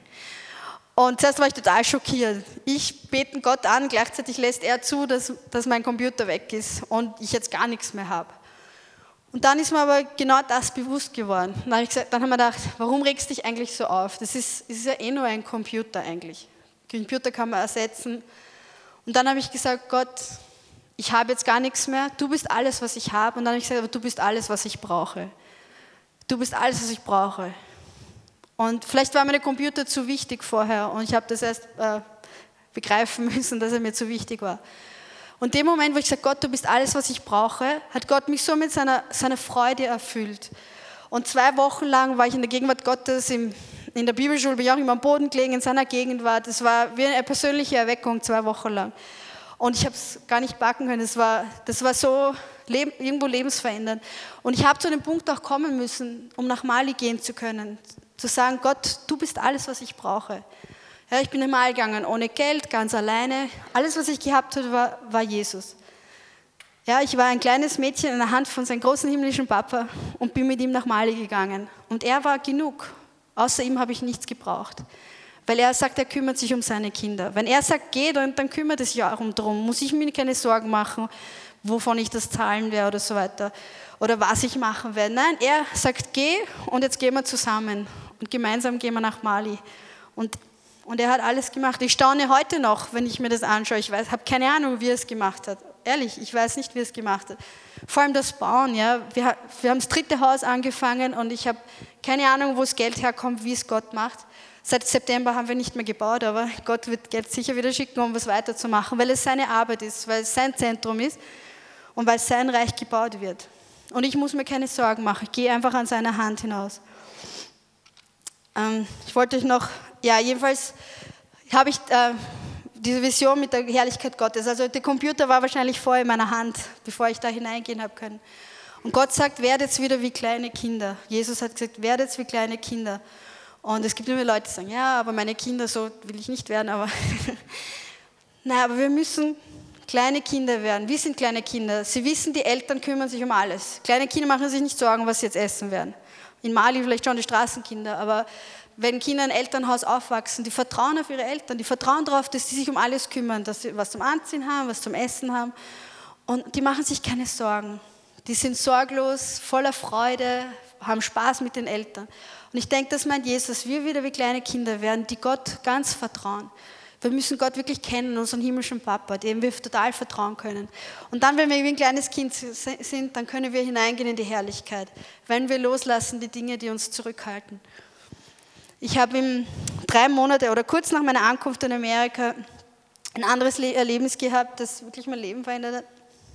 Und zuerst war ich total schockiert. Ich bete Gott an, gleichzeitig lässt er zu, dass, dass mein Computer weg ist und ich jetzt gar nichts mehr habe. Und dann ist mir aber genau das bewusst geworden. Dann habe ich gesagt, dann haben wir gedacht, warum regst du dich eigentlich so auf? Das ist, das ist ja eh nur ein Computer eigentlich. Computer kann man ersetzen. Und dann habe ich gesagt, Gott, ich habe jetzt gar nichts mehr, du bist alles, was ich habe. Und dann habe ich gesagt, aber du bist alles, was ich brauche. Du bist alles, was ich brauche. Und vielleicht war mir der Computer zu wichtig vorher und ich habe das erst äh, begreifen müssen, dass er mir zu wichtig war. Und in dem Moment, wo ich gesagt habe, Gott, du bist alles, was ich brauche, hat Gott mich so mit seiner, seiner Freude erfüllt. Und zwei Wochen lang war ich in der Gegenwart Gottes, im, in der Bibelschule, bin ich auch immer am Boden gelegen, in seiner Gegenwart. Es war wie eine persönliche Erweckung, zwei Wochen lang. Und ich habe es gar nicht backen können. Das war, das war so leb, irgendwo lebensverändernd. Und ich habe zu dem Punkt auch kommen müssen, um nach Mali gehen zu können. Zu sagen, Gott, du bist alles, was ich brauche. Ja, ich bin in Mali gegangen, ohne Geld, ganz alleine. Alles, was ich gehabt habe, war, war Jesus. Ja, ich war ein kleines Mädchen in der Hand von seinem großen himmlischen Papa und bin mit ihm nach Mali gegangen. Und er war genug. Außer ihm habe ich nichts gebraucht. Weil er sagt, er kümmert sich um seine Kinder. Wenn er sagt, geh, dann, dann kümmert er sich auch darum. Muss ich mir keine Sorgen machen, wovon ich das zahlen werde oder so weiter. Oder was ich machen werde. Nein, er sagt, geh und jetzt gehen wir zusammen. Und gemeinsam gehen wir nach Mali. Und, und er hat alles gemacht. Ich staune heute noch, wenn ich mir das anschaue. Ich habe keine Ahnung, wie er es gemacht hat. Ehrlich, ich weiß nicht, wie er es gemacht hat. Vor allem das Bauen. Ja. Wir, wir haben das dritte Haus angefangen und ich habe keine Ahnung, wo das Geld herkommt, wie es Gott macht. Seit September haben wir nicht mehr gebaut, aber Gott wird Geld sicher wieder schicken, um was weiterzumachen, weil es seine Arbeit ist, weil es sein Zentrum ist und weil sein Reich gebaut wird. Und ich muss mir keine Sorgen machen, ich gehe einfach an seiner Hand hinaus. Ähm, ich wollte euch noch, ja jedenfalls habe ich äh, diese Vision mit der Herrlichkeit Gottes, also der Computer war wahrscheinlich vorher in meiner Hand, bevor ich da hineingehen habe können. Und Gott sagt, werdet wieder wie kleine Kinder. Jesus hat gesagt, werdet wie kleine Kinder. Und es gibt immer Leute, die sagen, ja, aber meine Kinder, so will ich nicht werden. Aber nein, aber wir müssen kleine Kinder werden. Wir sind kleine Kinder. Sie wissen, die Eltern kümmern sich um alles. Kleine Kinder machen sich nicht Sorgen, was sie jetzt essen werden. In Mali vielleicht schon die Straßenkinder, aber wenn Kinder in einem Elternhaus aufwachsen, die vertrauen auf ihre Eltern, die vertrauen darauf, dass sie sich um alles kümmern, dass sie was zum Anziehen haben, was zum Essen haben. Und die machen sich keine Sorgen. Die sind sorglos, voller Freude, haben Spaß mit den Eltern. Und ich denke, das meint Jesus, dass wir wieder wie kleine Kinder werden, die Gott ganz vertrauen. Wir müssen Gott wirklich kennen, unseren himmlischen Papa, dem wir total vertrauen können. Und dann, wenn wir wie ein kleines Kind sind, dann können wir hineingehen in die Herrlichkeit, wenn wir loslassen die Dinge, die uns zurückhalten. Ich habe im drei Monate oder kurz nach meiner Ankunft in Amerika ein anderes Erlebnis gehabt, das wirklich mein Leben verändert hat.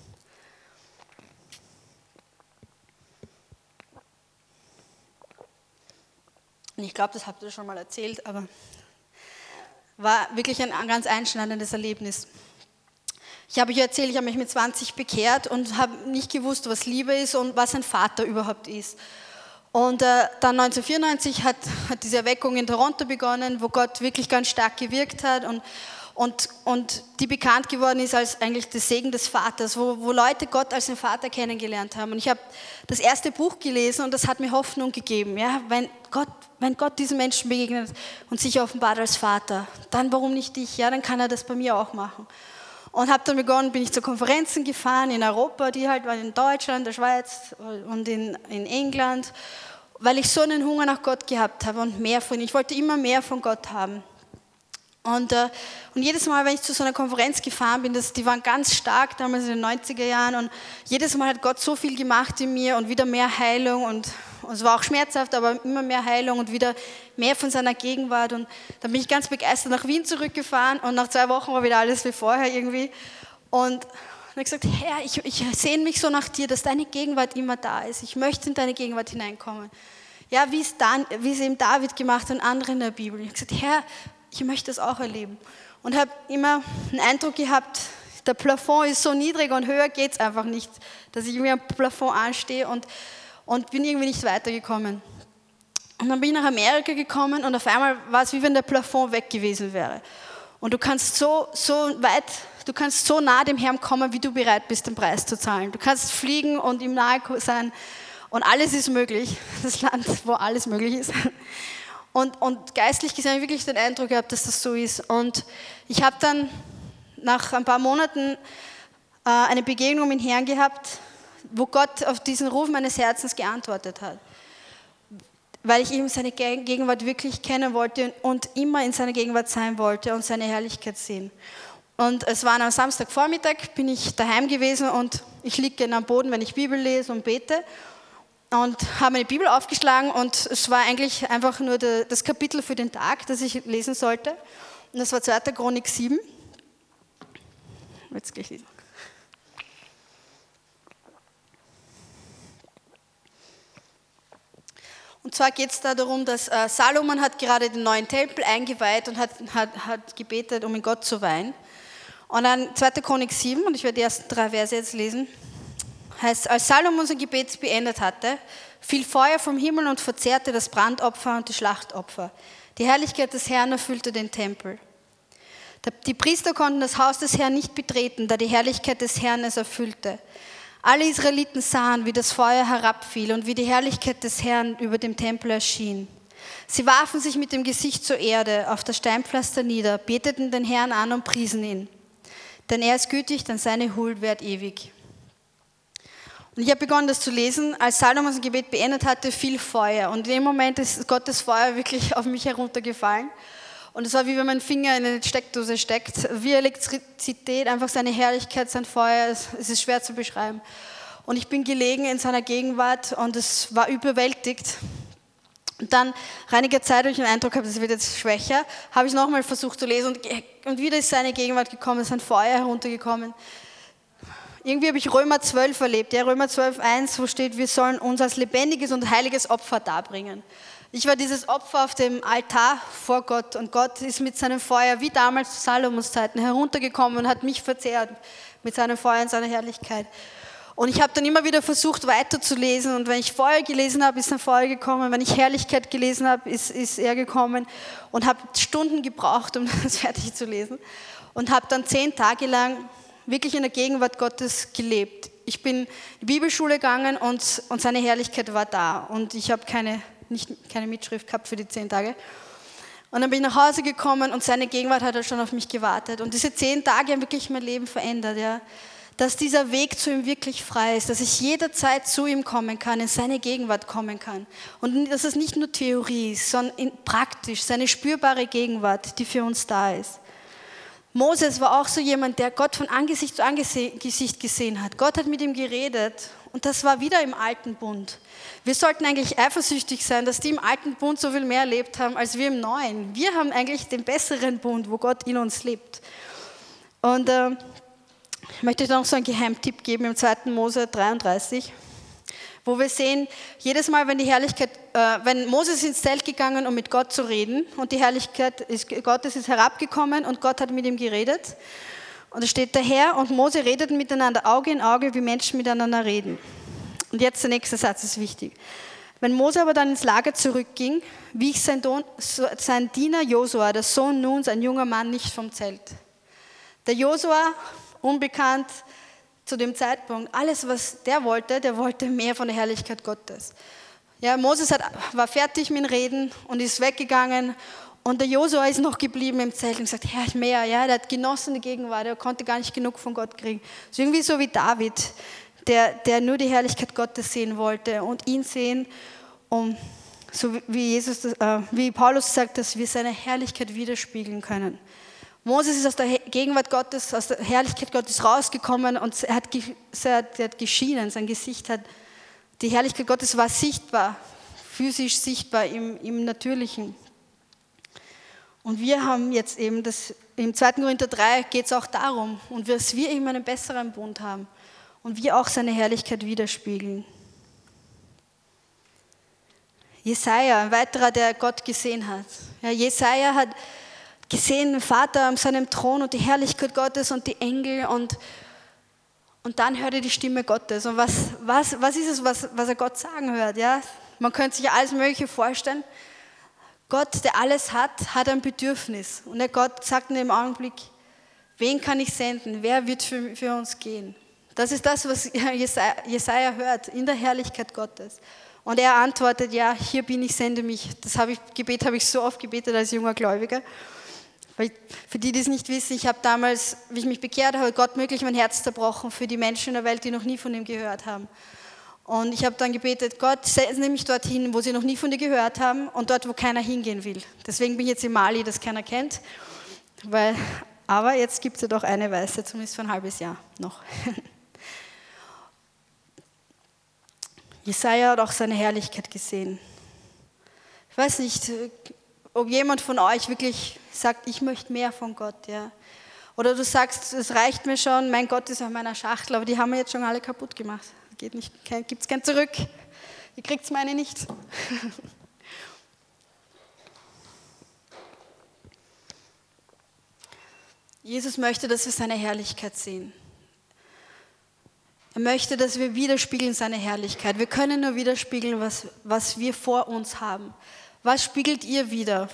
Ich glaube, das habt ihr schon mal erzählt, aber war wirklich ein ganz einschneidendes Erlebnis. Ich habe euch erzählt, ich habe mich mit zwanzig bekehrt und habe nicht gewusst, was Liebe ist und was ein Vater überhaupt ist. Und äh, dann neunzehnhundertvierundneunzig hat, hat diese Erweckung in Toronto begonnen, wo Gott wirklich ganz stark gewirkt hat und, und, und die bekannt geworden ist als eigentlich der Segen des Vaters, wo, wo Leute Gott als den Vater kennengelernt haben. Und ich habe das erste Buch gelesen und das hat mir Hoffnung gegeben. Ja? Wenn, Gott, wenn Gott diesen Menschen begegnet und sich offenbart als Vater, dann warum nicht ich? Ja, dann kann er das bei mir auch machen. Und habe dann begonnen, bin ich zu Konferenzen gefahren in Europa, die halt waren in Deutschland, der Schweiz und in, in England, weil ich so einen Hunger nach Gott gehabt habe und mehr von ihm. Ich wollte immer mehr von Gott haben. Und, äh, und jedes Mal, wenn ich zu so einer Konferenz gefahren bin, das, die waren ganz stark damals in den neunziger Jahren und jedes Mal hat Gott so viel gemacht in mir und wieder mehr Heilung und, und es war auch schmerzhaft, aber immer mehr Heilung und wieder mehr von seiner Gegenwart und dann bin ich ganz begeistert nach Wien zurückgefahren und nach zwei Wochen war wieder alles wie vorher irgendwie und dann habe ich gesagt, Herr, ich, ich sehne mich so nach dir, dass deine Gegenwart immer da ist, ich möchte in deine Gegenwart hineinkommen. Ja, wie es, Dan, wie es eben David gemacht hat und andere in der Bibel. Ich habe gesagt, Herr, ich möchte das auch erleben. Und habe immer einen Eindruck gehabt, der Plafond ist so niedrig und höher geht es einfach nicht, dass ich irgendwie am Plafond anstehe und, und bin irgendwie nicht weitergekommen. Und dann bin ich nach Amerika gekommen und auf einmal war es, wie wenn der Plafond weg gewesen wäre. Und du kannst so, so weit, du kannst so nah dem Herrn kommen, wie du bereit bist, den Preis zu zahlen. Du kannst fliegen und ihm nahe sein und alles ist möglich. Das Land, wo alles möglich ist. Und, und geistlich gesehen habe ich wirklich den Eindruck gehabt, dass das so ist. Und ich habe dann nach ein paar Monaten äh, eine Begegnung mit dem Herrn gehabt, wo Gott auf diesen Ruf meines Herzens geantwortet hat. Weil ich eben seine Gegenwart wirklich kennen wollte und immer in seiner Gegenwart sein wollte und seine Herrlichkeit sehen. Und es war am Samstagvormittag, bin ich daheim gewesen und ich liege gerne am Boden, wenn ich Bibel lese und bete. Und habe meine Bibel aufgeschlagen und es war eigentlich einfach nur das Kapitel für den Tag, das ich lesen sollte. Und das war zweiter Chronik sieben. Jetzt gleich lesen. Und zwar geht es da darum, dass äh, Salomon hat gerade den neuen Tempel eingeweiht und hat, hat, hat gebetet, um in Gott zu weihen. Und dann zweiter Chronik sieben, und ich werde die ersten drei Verse jetzt lesen. Heißt, als Salomon sein Gebet beendet hatte, fiel Feuer vom Himmel und verzehrte das Brandopfer und die Schlachtopfer. Die Herrlichkeit des Herrn erfüllte den Tempel. Die Priester konnten das Haus des Herrn nicht betreten, da die Herrlichkeit des Herrn es erfüllte. Alle Israeliten sahen, wie das Feuer herabfiel und wie die Herrlichkeit des Herrn über dem Tempel erschien. Sie warfen sich mit dem Gesicht zur Erde auf das Steinpflaster nieder, beteten den Herrn an und priesen ihn. Denn er ist gütig, denn seine Huld währt ewig. Und ich habe begonnen, das zu lesen. Als Salomon sein Gebet beendet hatte, fiel Feuer. Und in dem Moment ist Gottes Feuer wirklich auf mich heruntergefallen. Und es war wie wenn man Finger in eine Steckdose steckt. Wie Elektrizität, einfach seine Herrlichkeit, sein Feuer. Es ist schwer zu beschreiben. Und ich bin gelegen in seiner Gegenwart und es war überwältigt. Und dann, nach einiger Zeit, habe ich den Eindruck gehabt, das wird jetzt schwächer, habe ich nochmal versucht zu lesen. Und, und wieder ist seine Gegenwart gekommen, ist ein Feuer heruntergekommen. Irgendwie habe ich Römer zwölf erlebt, ja, Römer zwölf, eins, wo steht, wir sollen uns als lebendiges und heiliges Opfer darbringen. Ich war dieses Opfer auf dem Altar vor Gott und Gott ist mit seinem Feuer, wie damals zu Salomos Zeiten, heruntergekommen und hat mich verzehrt mit seinem Feuer und seiner Herrlichkeit. Und ich habe dann immer wieder versucht, weiterzulesen und wenn ich Feuer gelesen habe, ist ein Feuer gekommen, wenn ich Herrlichkeit gelesen habe, ist, ist er gekommen und habe Stunden gebraucht, um das fertig zu lesen und habe dann zehn Tage lang wirklich in der Gegenwart Gottes gelebt. Ich bin in die Bibelschule gegangen und, und seine Herrlichkeit war da. Und ich habe keine, nicht, keine Mitschrift gehabt für die zehn Tage. Und dann bin ich nach Hause gekommen und seine Gegenwart hat schon auf mich gewartet. Und diese zehn Tage haben wirklich mein Leben verändert. Ja. Dass dieser Weg zu ihm wirklich frei ist, dass ich jederzeit zu ihm kommen kann, in seine Gegenwart kommen kann. Und dass es nicht nur Theorie ist, sondern in, praktisch seine spürbare Gegenwart, die für uns da ist. Moses war auch so jemand, der Gott von Angesicht zu Angesicht gesehen hat. Gott hat mit ihm geredet und das war wieder im alten Bund. Wir sollten eigentlich eifersüchtig sein, dass die im alten Bund so viel mehr erlebt haben als wir im neuen. Wir haben eigentlich den besseren Bund, wo Gott in uns lebt. Und äh, ich möchte euch noch so einen Geheimtipp geben im zweiten Mose dreiunddreißig, wo wir sehen, jedes Mal, wenn die Herrlichkeit, äh, wenn Moses ins Zelt gegangen, um mit Gott zu reden und die Herrlichkeit ist, Gottes ist herabgekommen und Gott hat mit ihm geredet und es steht der Herr und Mose redeten miteinander Auge in Auge, wie Menschen miteinander reden. Und jetzt der nächste Satz ist wichtig. Wenn Mose aber dann ins Lager zurückging, wich sein, Don, sein Diener Josua, der Sohn Nuns, ein junger Mann, nicht vom Zelt. Der Josua, unbekannt zu dem Zeitpunkt, alles, was der wollte, der wollte mehr von der Herrlichkeit Gottes. Ja, Moses hat, war fertig mit dem Reden und ist weggegangen. Und der Josua ist noch geblieben im Zelt und gesagt, Herr, mehr. Ja, der hat genossen die Gegenwart, er konnte gar nicht genug von Gott kriegen. So irgendwie so wie David, der, der nur die Herrlichkeit Gottes sehen wollte und ihn sehen, um, so wie, Jesus, äh, wie Paulus sagt, dass wir seine Herrlichkeit widerspiegeln können. Moses ist aus der Gegenwart Gottes, aus der Herrlichkeit Gottes rausgekommen und er hat, er hat geschienen, sein Gesicht hat, die Herrlichkeit Gottes war sichtbar, physisch sichtbar im, im Natürlichen. Und wir haben jetzt eben, das, im zweiten Korinther drei geht es auch darum, und dass wir eben einen besseren Bund haben und wir auch seine Herrlichkeit widerspiegeln. Jesaja, ein weiterer, der Gott gesehen hat. Ja, Jesaja hat gesehen, den Vater an seinem Thron und die Herrlichkeit Gottes und die Engel und, und dann hört er die Stimme Gottes. Und was, was, was ist es, was, was er Gott sagen hört? Ja? Man könnte sich alles Mögliche vorstellen. Gott, der alles hat, hat ein Bedürfnis. Und der Gott sagt in dem Augenblick, wen kann ich senden? Wer wird für, für uns gehen? Das ist das, was Jesaja, Jesaja hört, in der Herrlichkeit Gottes. Und er antwortet, ja, hier bin ich, sende mich. Das habe ich, Gebet habe ich so oft gebetet als junger Gläubiger. Weil für die, die es nicht wissen, ich habe damals, wie ich mich bekehrt habe, Gott möglich mein Herz zerbrochen für die Menschen in der Welt, die noch nie von ihm gehört haben. Und ich habe dann gebetet, Gott, sende mich dorthin, wo sie noch nie von dir gehört haben und dort, wo keiner hingehen will. Deswegen bin ich jetzt in Mali, das keiner kennt. Weil, aber jetzt gibt es ja doch eine Weiße, zumindest für ein halbes Jahr noch. Jesaja hat auch seine Herrlichkeit gesehen. Ich weiß nicht, ob jemand von euch wirklich sagt, ich möchte mehr von Gott. Ja. Oder du sagst, es reicht mir schon, mein Gott ist auf meiner Schachtel, aber die haben wir jetzt schon alle kaputt gemacht. Geht nicht, gibt es kein Zurück. Ihr kriegt meine nicht. Jesus möchte, dass wir seine Herrlichkeit sehen. Er möchte, dass wir widerspiegeln seine Herrlichkeit. Wir können nur widerspiegeln, was, was wir vor uns haben. Was spiegelt ihr wider?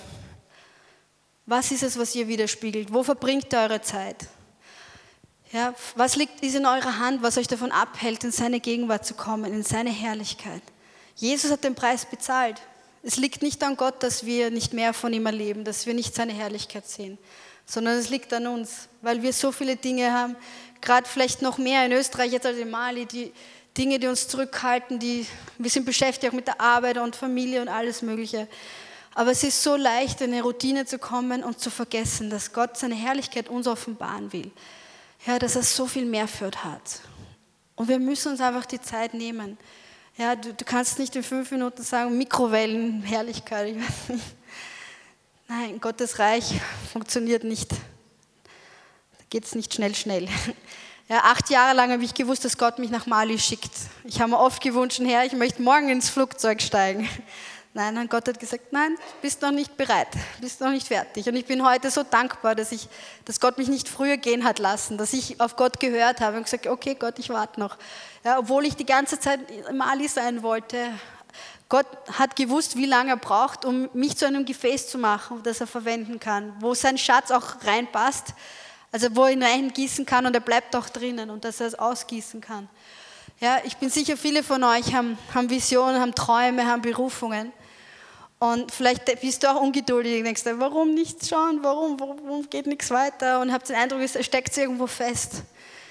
Was ist es, was ihr widerspiegelt? Wo verbringt ihr eure Zeit? Ja, was liegt ist in eurer Hand, was euch davon abhält, in seine Gegenwart zu kommen, in seine Herrlichkeit? Jesus hat den Preis bezahlt. Es liegt nicht an Gott, dass wir nicht mehr von ihm erleben, dass wir nicht seine Herrlichkeit sehen, sondern es liegt an uns, weil wir so viele Dinge haben, gerade vielleicht noch mehr in Österreich jetzt als in Mali, die Dinge, die uns zurückhalten, die, wir sind beschäftigt auch mit der Arbeit und Familie und alles Mögliche. Aber es ist so leicht, in eine Routine zu kommen und zu vergessen, dass Gott seine Herrlichkeit uns offenbaren will. Ja, dass er so viel mehr für uns hat. Und wir müssen uns einfach die Zeit nehmen. Ja, du, du kannst nicht in fünf Minuten sagen, Mikrowellen, Herrlichkeit. Ich weiß nicht. Nein, Gottes Reich funktioniert nicht. Da geht es nicht schnell, schnell. Ja, acht Jahre lang habe ich gewusst, dass Gott mich nach Mali schickt. Ich habe mir oft gewünscht, Herr, ich möchte morgen ins Flugzeug steigen. Nein, und Gott hat gesagt, nein, du bist noch nicht bereit, du bist noch nicht fertig. Und ich bin heute so dankbar, dass, ich, dass Gott mich nicht früher gehen hat lassen, dass ich auf Gott gehört habe und gesagt, okay Gott, ich warte noch. Ja, obwohl ich die ganze Zeit in Mali sein wollte. Gott hat gewusst, wie lange er braucht, um mich zu einem Gefäß zu machen, das er verwenden kann, wo sein Schatz auch reinpasst, also wo er ihn reingießen kann und er bleibt auch drinnen und dass er es ausgießen kann. Ja, ich bin sicher, viele von euch haben, haben Visionen, haben Träume, haben Berufungen. Und vielleicht bist du auch ungeduldig und denkst, warum nicht schauen, warum, warum geht nichts weiter? Und habt den Eindruck, es steckt irgendwo fest.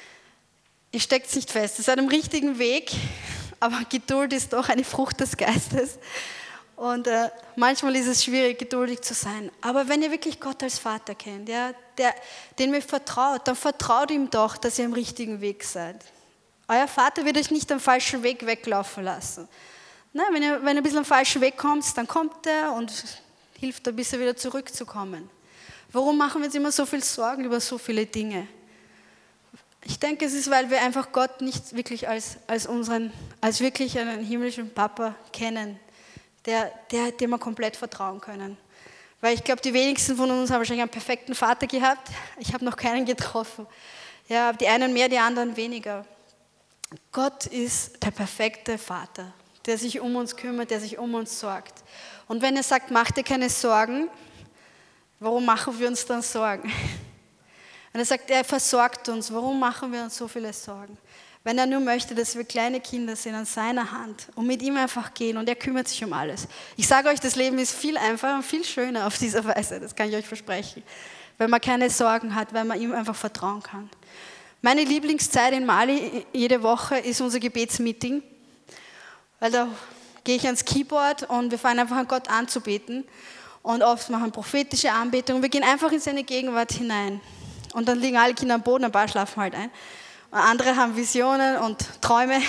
Es steckt nicht fest, es ist auf einem richtigen Weg, aber Geduld ist doch eine Frucht des Geistes. Und äh, manchmal ist es schwierig, geduldig zu sein. Aber wenn ihr wirklich Gott als Vater kennt, ja, der, den ihr vertraut, dann vertraut ihm doch, dass ihr am richtigen Weg seid. Euer Vater wird euch nicht am falschen Weg weglaufen lassen. Na, wenn, ihr, wenn ihr ein bisschen am falschen Weg kommt, dann kommt er und hilft ein bisschen wieder zurückzukommen. Warum machen wir uns immer so viel Sorgen über so viele Dinge? Ich denke, es ist, weil wir einfach Gott nicht wirklich als, als, unseren, als wirklich einen himmlischen Papa kennen, der, der, dem wir komplett vertrauen können. Weil ich glaube, die wenigsten von uns haben wahrscheinlich einen perfekten Vater gehabt. Ich habe noch keinen getroffen. Ja, die einen mehr, die anderen weniger. Gott ist der perfekte Vater. der sich um uns kümmert, der sich um uns sorgt. Und wenn er sagt, mach dir keine Sorgen, warum machen wir uns dann Sorgen? Und er sagt, er versorgt uns, warum machen wir uns so viele Sorgen? Wenn er nur möchte, dass wir kleine Kinder sind an seiner Hand und mit ihm einfach gehen und er kümmert sich um alles. Ich sage euch, das Leben ist viel einfacher und viel schöner auf dieser Weise, das kann ich euch versprechen. Wenn man keine Sorgen hat, weil man ihm einfach vertrauen kann. Meine Lieblingszeit in Mali jede Woche ist unser Gebetsmeeting, weil da gehe ich ans Keyboard und wir fangen einfach an Gott anzubeten und oft machen prophetische Anbetung. Wir gehen einfach in seine Gegenwart hinein und dann liegen alle Kinder am Boden, ein paar schlafen halt ein. Und andere haben Visionen und Träume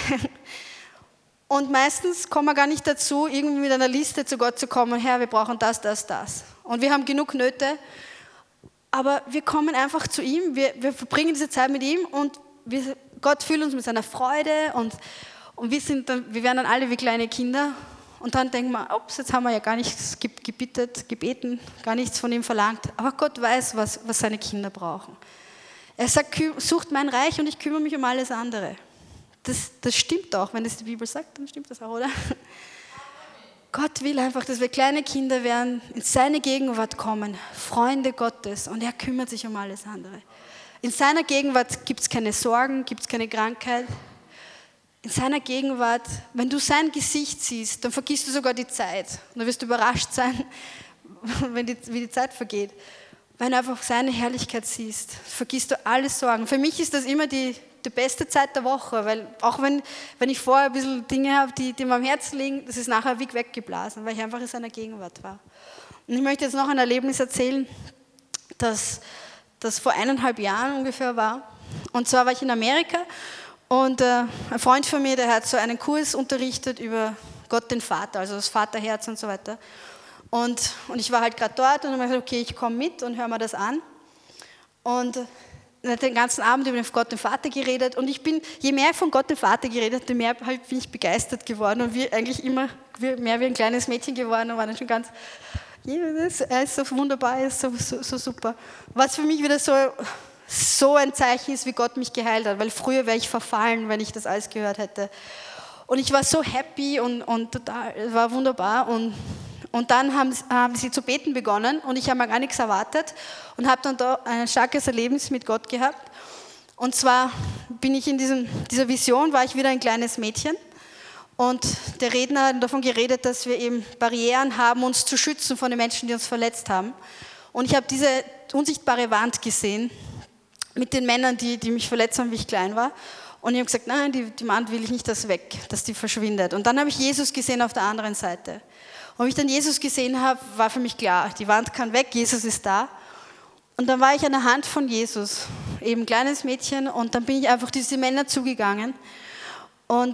und meistens kommen wir gar nicht dazu, irgendwie mit einer Liste zu Gott zu kommen, Herr, wir brauchen das, das, das. Und wir haben genug Nöte. Aber wir kommen einfach zu ihm, wir, wir verbringen diese Zeit mit ihm und wir, Gott füllt uns mit seiner Freude und, und wir, sind dann, wir werden dann alle wie kleine Kinder und dann denken wir, ups, jetzt haben wir ja gar nichts gebittet, gebeten, gar nichts von ihm verlangt. Aber Gott weiß, was, was seine Kinder brauchen. Er sagt, sucht mein Reich und ich kümmere mich um alles andere. Das, das stimmt auch, wenn das die Bibel sagt, dann stimmt das auch, oder? Gott will einfach, dass wir kleine Kinder werden, in seine Gegenwart kommen, Freunde Gottes und er kümmert sich um alles andere. In seiner Gegenwart gibt es keine Sorgen, gibt es keine Krankheit. In seiner Gegenwart, wenn du sein Gesicht siehst, dann vergisst du sogar die Zeit. Und dann wirst du überrascht sein, wenn die, wie die Zeit vergeht. Wenn du einfach seine Herrlichkeit siehst, vergisst du alle Sorgen. Für mich ist das immer die, die beste Zeit der Woche, weil auch wenn, wenn ich vorher ein bisschen Dinge habe, die, die mir am Herzen liegen, das ist nachher wie weggeblasen, weil ich einfach in seiner Gegenwart war. Und ich möchte jetzt noch ein Erlebnis erzählen, das, das vor eineinhalb Jahren ungefähr war. Und zwar war ich in Amerika und äh, ein Freund von mir, der hat so einen Kurs unterrichtet über Gott den Vater, also das Vaterherz und so weiter. Und, und ich war halt gerade dort und habe gesagt, okay, ich komme mit und höre mir das an. Und er hat den ganzen Abend über Gott den Vater geredet und ich bin, je mehr ich von Gott den Vater geredet habe, desto mehr halt bin ich begeistert geworden und wir eigentlich immer mehr wie ein kleines Mädchen geworden und waren dann schon ganz, Jesus, er ist so wunderbar, er ist so, so, so super. Was für mich wieder so, so ein Zeichen ist, wie Gott mich geheilt hat, weil früher wäre ich verfallen, wenn ich das alles gehört hätte. Und ich war so happy und, und total, es war wunderbar und Und dann haben, haben sie zu beten begonnen und ich habe mir gar nichts erwartet und habe dann da ein starkes Erlebnis mit Gott gehabt. Und zwar bin ich in diesem, dieser Vision, war ich wieder ein kleines Mädchen und der Redner hat davon geredet, dass wir eben Barrieren haben, uns zu schützen von den Menschen, die uns verletzt haben. Und ich habe diese unsichtbare Wand gesehen mit den Männern, die, die mich verletzt haben, wie ich klein war. Und ich habe gesagt, nein, die, die Wand will ich nicht, dass weg, dass die verschwindet. Und dann habe ich Jesus gesehen auf der anderen Seite. Und als ich dann Jesus gesehen habe, war für mich klar, die Wand kann weg, Jesus ist da. Und dann war ich an der Hand von Jesus, eben ein kleines Mädchen, und dann bin ich einfach diese Männer zugegangen. Und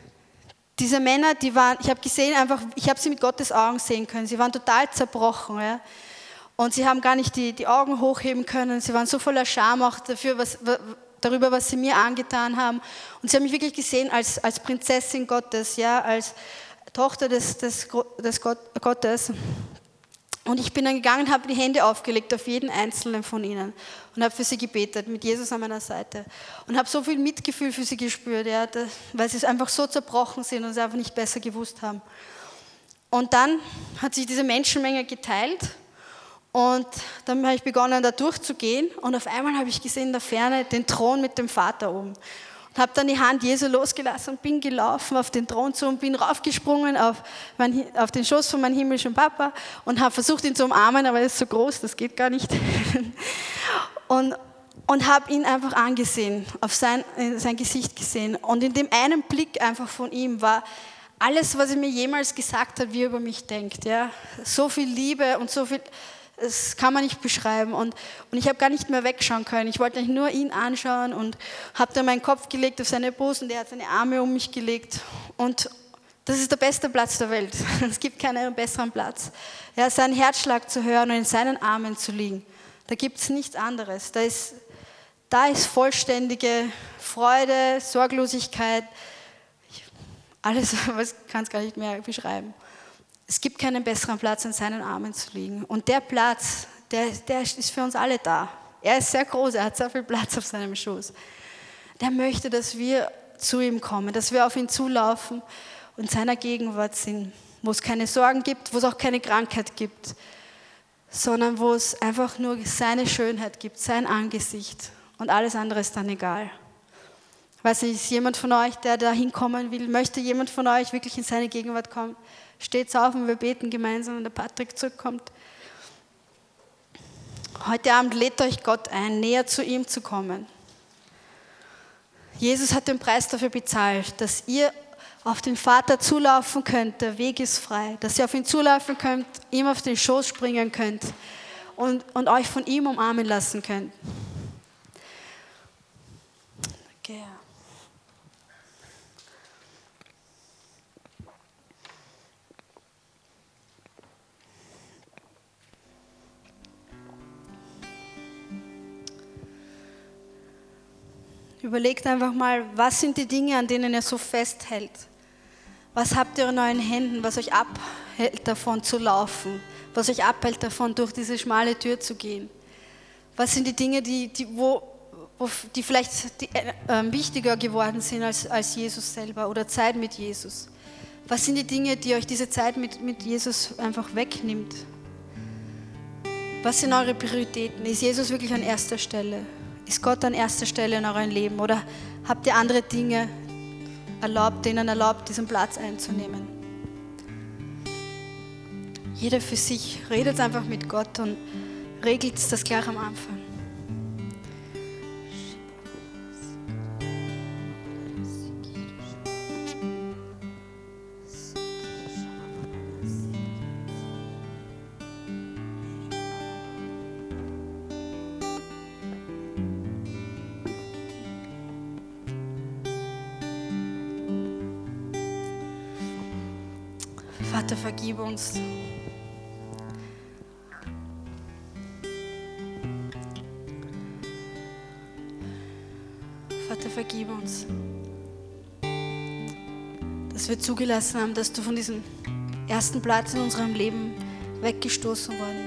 diese Männer, die waren, ich habe gesehen, einfach, ich habe sie mit Gottes Augen sehen können, sie waren total zerbrochen. Ja? Und sie haben gar nicht die, die Augen hochheben können, sie waren so voller Scham auch dafür, was, darüber, was sie mir angetan haben. Und sie haben mich wirklich gesehen als, als Prinzessin Gottes, ja, als Tochter des, des, des Gott, Gottes. Und ich bin dann gegangen und habe die Hände aufgelegt auf jeden einzelnen von ihnen und habe für sie gebetet, mit Jesus an meiner Seite. Und habe so viel Mitgefühl für sie gespürt, ja, weil sie einfach so zerbrochen sind und sie einfach nicht besser gewusst haben. Und dann hat sich diese Menschenmenge geteilt und dann habe ich begonnen, da durchzugehen und auf einmal habe ich gesehen in der Ferne den Thron mit dem Vater oben. Und habe dann die Hand Jesu losgelassen und bin gelaufen auf den Thron zu und bin raufgesprungen auf, mein, auf den Schoß von meinem himmlischen Papa und habe versucht, ihn zu umarmen, aber er ist so groß, das geht gar nicht. Und, und habe ihn einfach angesehen, auf sein, sein Gesicht gesehen. Und in dem einen Blick einfach von ihm war alles, was er mir jemals gesagt hat, wie er über mich denkt. Ja? So viel Liebe und so viel... Das kann man nicht beschreiben und, und ich habe gar nicht mehr wegschauen können. Ich wollte eigentlich nur ihn anschauen und habe dann meinen Kopf gelegt auf seine Brust und er hat seine Arme um mich gelegt und das ist der beste Platz der Welt. Es gibt keinen besseren Platz. Ja, seinen Herzschlag zu hören und in seinen Armen zu liegen, da gibt es nichts anderes. Da ist, da ist vollständige Freude, Sorglosigkeit, alles, ich kann es gar nicht mehr beschreiben. Es gibt keinen besseren Platz, in seinen Armen zu liegen. Und der Platz, der, der ist für uns alle da. Er ist sehr groß, er hat sehr viel Platz auf seinem Schoß. Der möchte, dass wir zu ihm kommen, dass wir auf ihn zulaufen in seiner Gegenwart sind, wo es keine Sorgen gibt, wo es auch keine Krankheit gibt, sondern wo es einfach nur seine Schönheit gibt, sein Angesicht und alles andere ist dann egal. Ich weiß nicht, ist jemand von euch, der da hinkommen will? Möchte jemand von euch wirklich in seine Gegenwart kommen? Steht's auf und wir beten gemeinsam, wenn der Patrick zurückkommt. Heute Abend lädt euch Gott ein, näher zu ihm zu kommen. Jesus hat den Preis dafür bezahlt, dass ihr auf den Vater zulaufen könnt, der Weg ist frei, dass ihr auf ihn zulaufen könnt, ihm auf den Schoß springen könnt und, und euch von ihm umarmen lassen könnt. Okay. Überlegt einfach mal, was sind die Dinge, an denen ihr so festhält? Was habt ihr in euren Händen, was euch abhält davon zu laufen? Was euch abhält davon, durch diese schmale Tür zu gehen? Was sind die Dinge, die, die, wo, wo, die vielleicht die, äh, wichtiger geworden sind als, als Jesus selber oder Zeit mit Jesus? Was sind die Dinge, die euch diese Zeit mit, mit Jesus einfach wegnimmt? Was sind eure Prioritäten? Ist Jesus wirklich an erster Stelle? Ist Gott an erster Stelle in eurem Leben? Oder habt ihr andere Dinge erlaubt, denen erlaubt, diesen Platz einzunehmen? Jeder für sich. Redet einfach mit Gott und regelt das gleich am Anfang. Vater, vergib uns. Vater, vergib uns, dass wir zugelassen haben, dass du von diesem ersten Platz in unserem Leben weggestoßen worden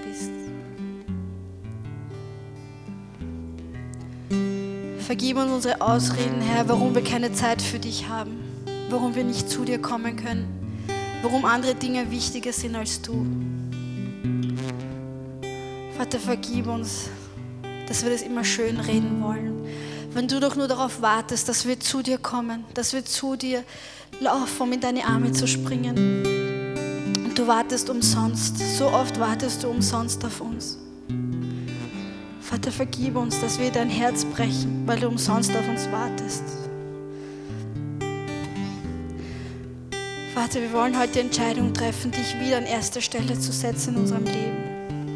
bist. Vergib uns unsere Ausreden, Herr, warum wir keine Zeit für dich haben, warum wir nicht zu dir kommen können. Warum andere Dinge wichtiger sind als du. Vater, vergib uns, dass wir das immer schön reden wollen. Wenn du doch nur darauf wartest, dass wir zu dir kommen, dass wir zu dir laufen, um in deine Arme zu springen. Und du wartest umsonst. So oft wartest du umsonst auf uns. Vater, vergib uns, dass wir dein Herz brechen, weil du umsonst auf uns wartest. Vater, wir wollen heute die Entscheidung treffen, dich wieder an erster Stelle zu setzen in unserem Leben.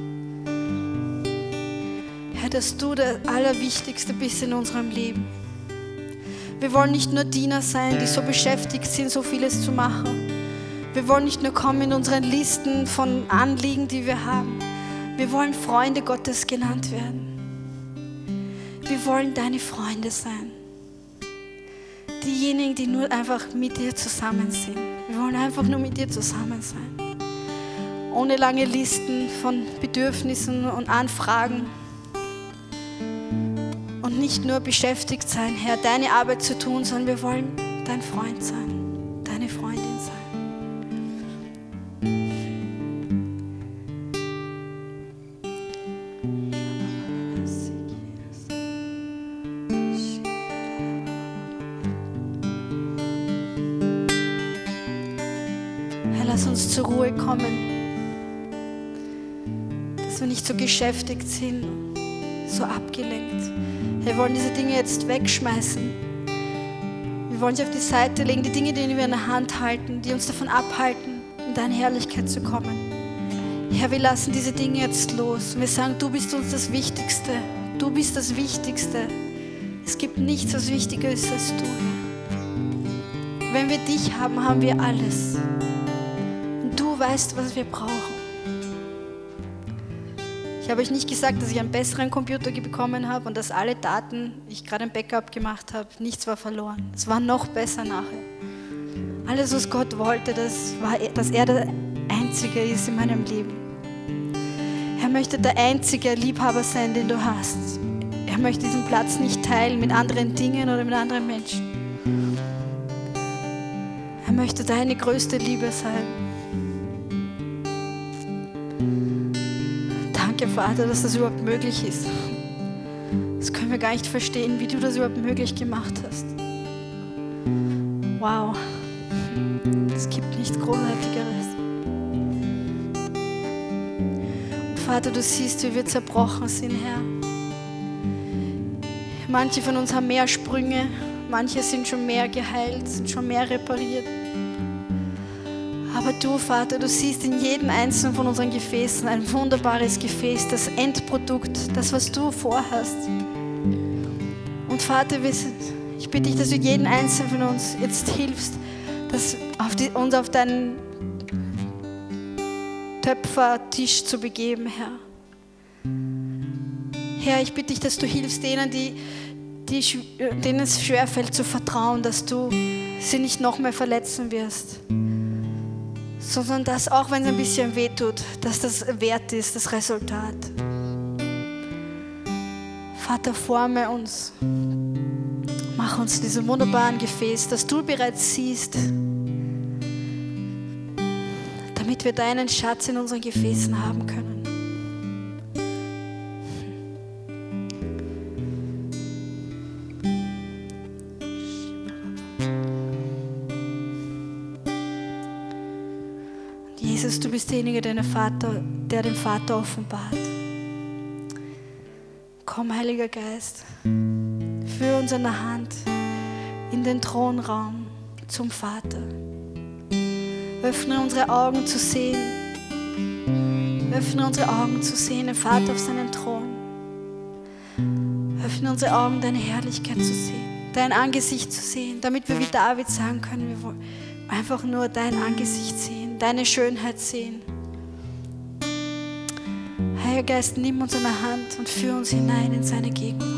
Herr, dass du der Allerwichtigste bist in unserem Leben. Wir wollen nicht nur Diener sein, die so beschäftigt sind, so vieles zu machen. Wir wollen nicht nur kommen in unseren Listen von Anliegen, die wir haben. Wir wollen Freunde Gottes genannt werden. Wir wollen deine Freunde sein. Diejenigen, die nur einfach mit dir zusammen sind. Wir wollen einfach nur mit dir zusammen sein. Ohne lange Listen von Bedürfnissen und Anfragen. Und nicht nur beschäftigt sein, Herr, deine Arbeit zu tun, sondern wir wollen dein Freund sein, deine Freundin sein. Lass uns zur Ruhe kommen, dass wir nicht so geschäftigt sind, so abgelenkt. Wir wollen diese Dinge jetzt wegschmeißen. Wir wollen sie auf die Seite legen, die Dinge, die wir in der Hand halten, die uns davon abhalten, in deine Herrlichkeit zu kommen. Herr, wir lassen diese Dinge jetzt los. Und wir sagen, du bist uns das Wichtigste. Du bist das Wichtigste. Es gibt nichts, was wichtiger ist als du. Wenn wir dich haben, haben wir alles. Du weißt, was wir brauchen. Ich habe euch nicht gesagt, dass ich einen besseren Computer bekommen habe und dass alle Daten, ich gerade ein Backup gemacht habe, nichts war verloren. Es war noch besser nachher. Alles, was Gott wollte, das war, dass er der Einzige ist in meinem Leben. Er möchte der einzige Liebhaber sein, den du hast. Er möchte diesen Platz nicht teilen mit anderen Dingen oder mit anderen Menschen. Er möchte deine größte Liebe sein. Danke, Vater, dass das überhaupt möglich ist. Das können wir gar nicht verstehen, wie du das überhaupt möglich gemacht hast. Wow, es gibt nichts Großartigeres. Und Vater, du siehst, wie wir zerbrochen sind, Herr. Manche von uns haben mehr Sprünge, manche sind schon mehr geheilt, sind schon mehr repariert. Aber du, Vater, du siehst in jedem einzelnen von unseren Gefäßen ein wunderbares Gefäß, das Endprodukt, das, was du vorhast. Und Vater, ich bitte dich, dass du jeden einzelnen von uns jetzt hilfst, das auf die, uns auf deinen Töpfertisch zu begeben, Herr. Herr, ich bitte dich, dass du hilfst denen, die, die, denen es schwerfällt zu vertrauen, dass du sie nicht noch mehr verletzen wirst, sondern dass, auch wenn es ein bisschen wehtut, dass das wert ist, das Resultat. Vater, forme uns, mach uns diesen wunderbaren Gefäß, das du bereits siehst, damit wir deinen Schatz in unseren Gefäßen haben können. Jesus, du bist derjenige, der den Vater, der den Vater offenbart. Komm, Heiliger Geist, führ uns an der Hand in den Thronraum zum Vater. Öffne unsere Augen zu sehen. Öffne unsere Augen zu sehen, den Vater auf seinem Thron. Öffne unsere Augen, deine Herrlichkeit zu sehen, dein Angesicht zu sehen, damit wir wie David sagen können, wir wollen einfach nur dein Angesicht sehen, deine Schönheit sehen. Heiliger Geist, nimm uns an der Hand und führ uns hinein in seine Gegenwart.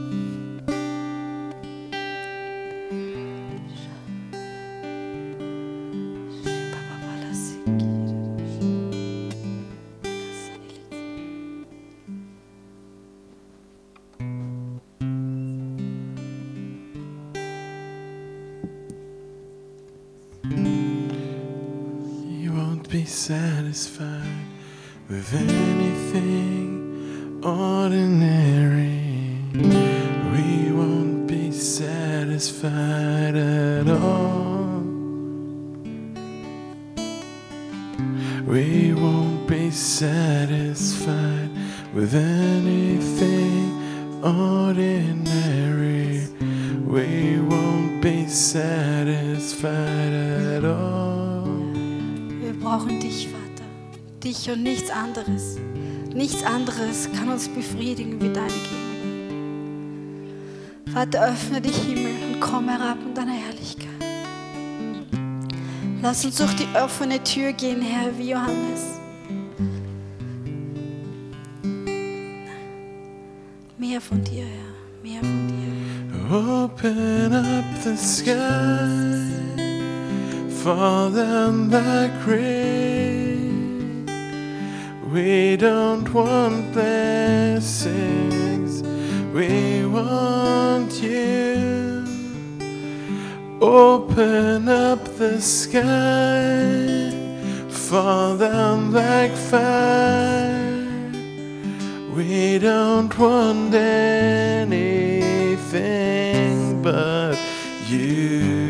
Be satisfied with anything ordinary. We won't be satisfied at all. We won't be satisfied with anything ordinary. We won't be satisfied at all. Wir brauchen dich, Vater, dich und nichts anderes. Nichts anderes kann uns befriedigen wie deine Gegenwart. Vater, öffne die Himmel und komm herab in deiner Herrlichkeit. Lass uns durch die offene Tür gehen, Herr, wie Johannes. Mehr von dir, Herr, mehr von dir. Open up the sky. Fall down like rain. We don't want blessings, we want you. Open up the sky. Fall down like fire. We don't want anything but you.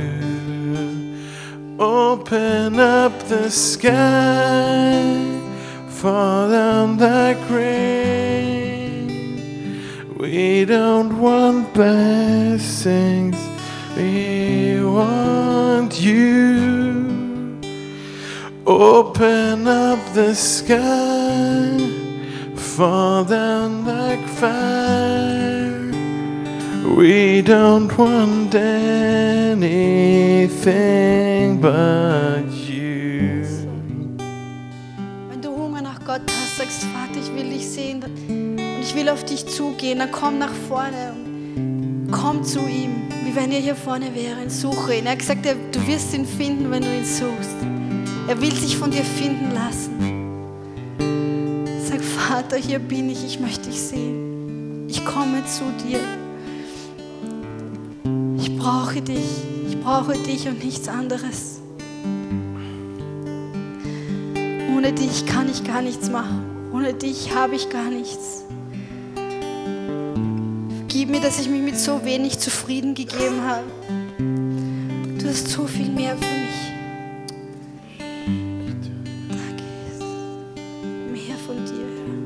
Open up the sky, fall down like rain. We don't want blessings, we want you. Open up the sky, fall down like fire. We don't want anything but you. Wenn du Hunger nach Gott hast, sagst, Vater, ich will dich sehen und ich will auf dich zugehen, dann komm nach vorne und komm zu ihm, wie wenn er hier vorne wäre. Suche ihn. Er hat gesagt, du wirst ihn finden, wenn du ihn suchst. Er will sich von dir finden lassen. Sag, Vater, hier bin ich, ich möchte dich sehen. Ich komme zu dir. Ich brauche dich, ich brauche dich und nichts anderes. Ohne dich kann ich gar nichts machen. Ohne dich habe ich gar nichts. Vergib mir, dass ich mich mit so wenig zufrieden gegeben habe. Du hast so viel mehr für mich. Danke, Jesus. Mehr von dir.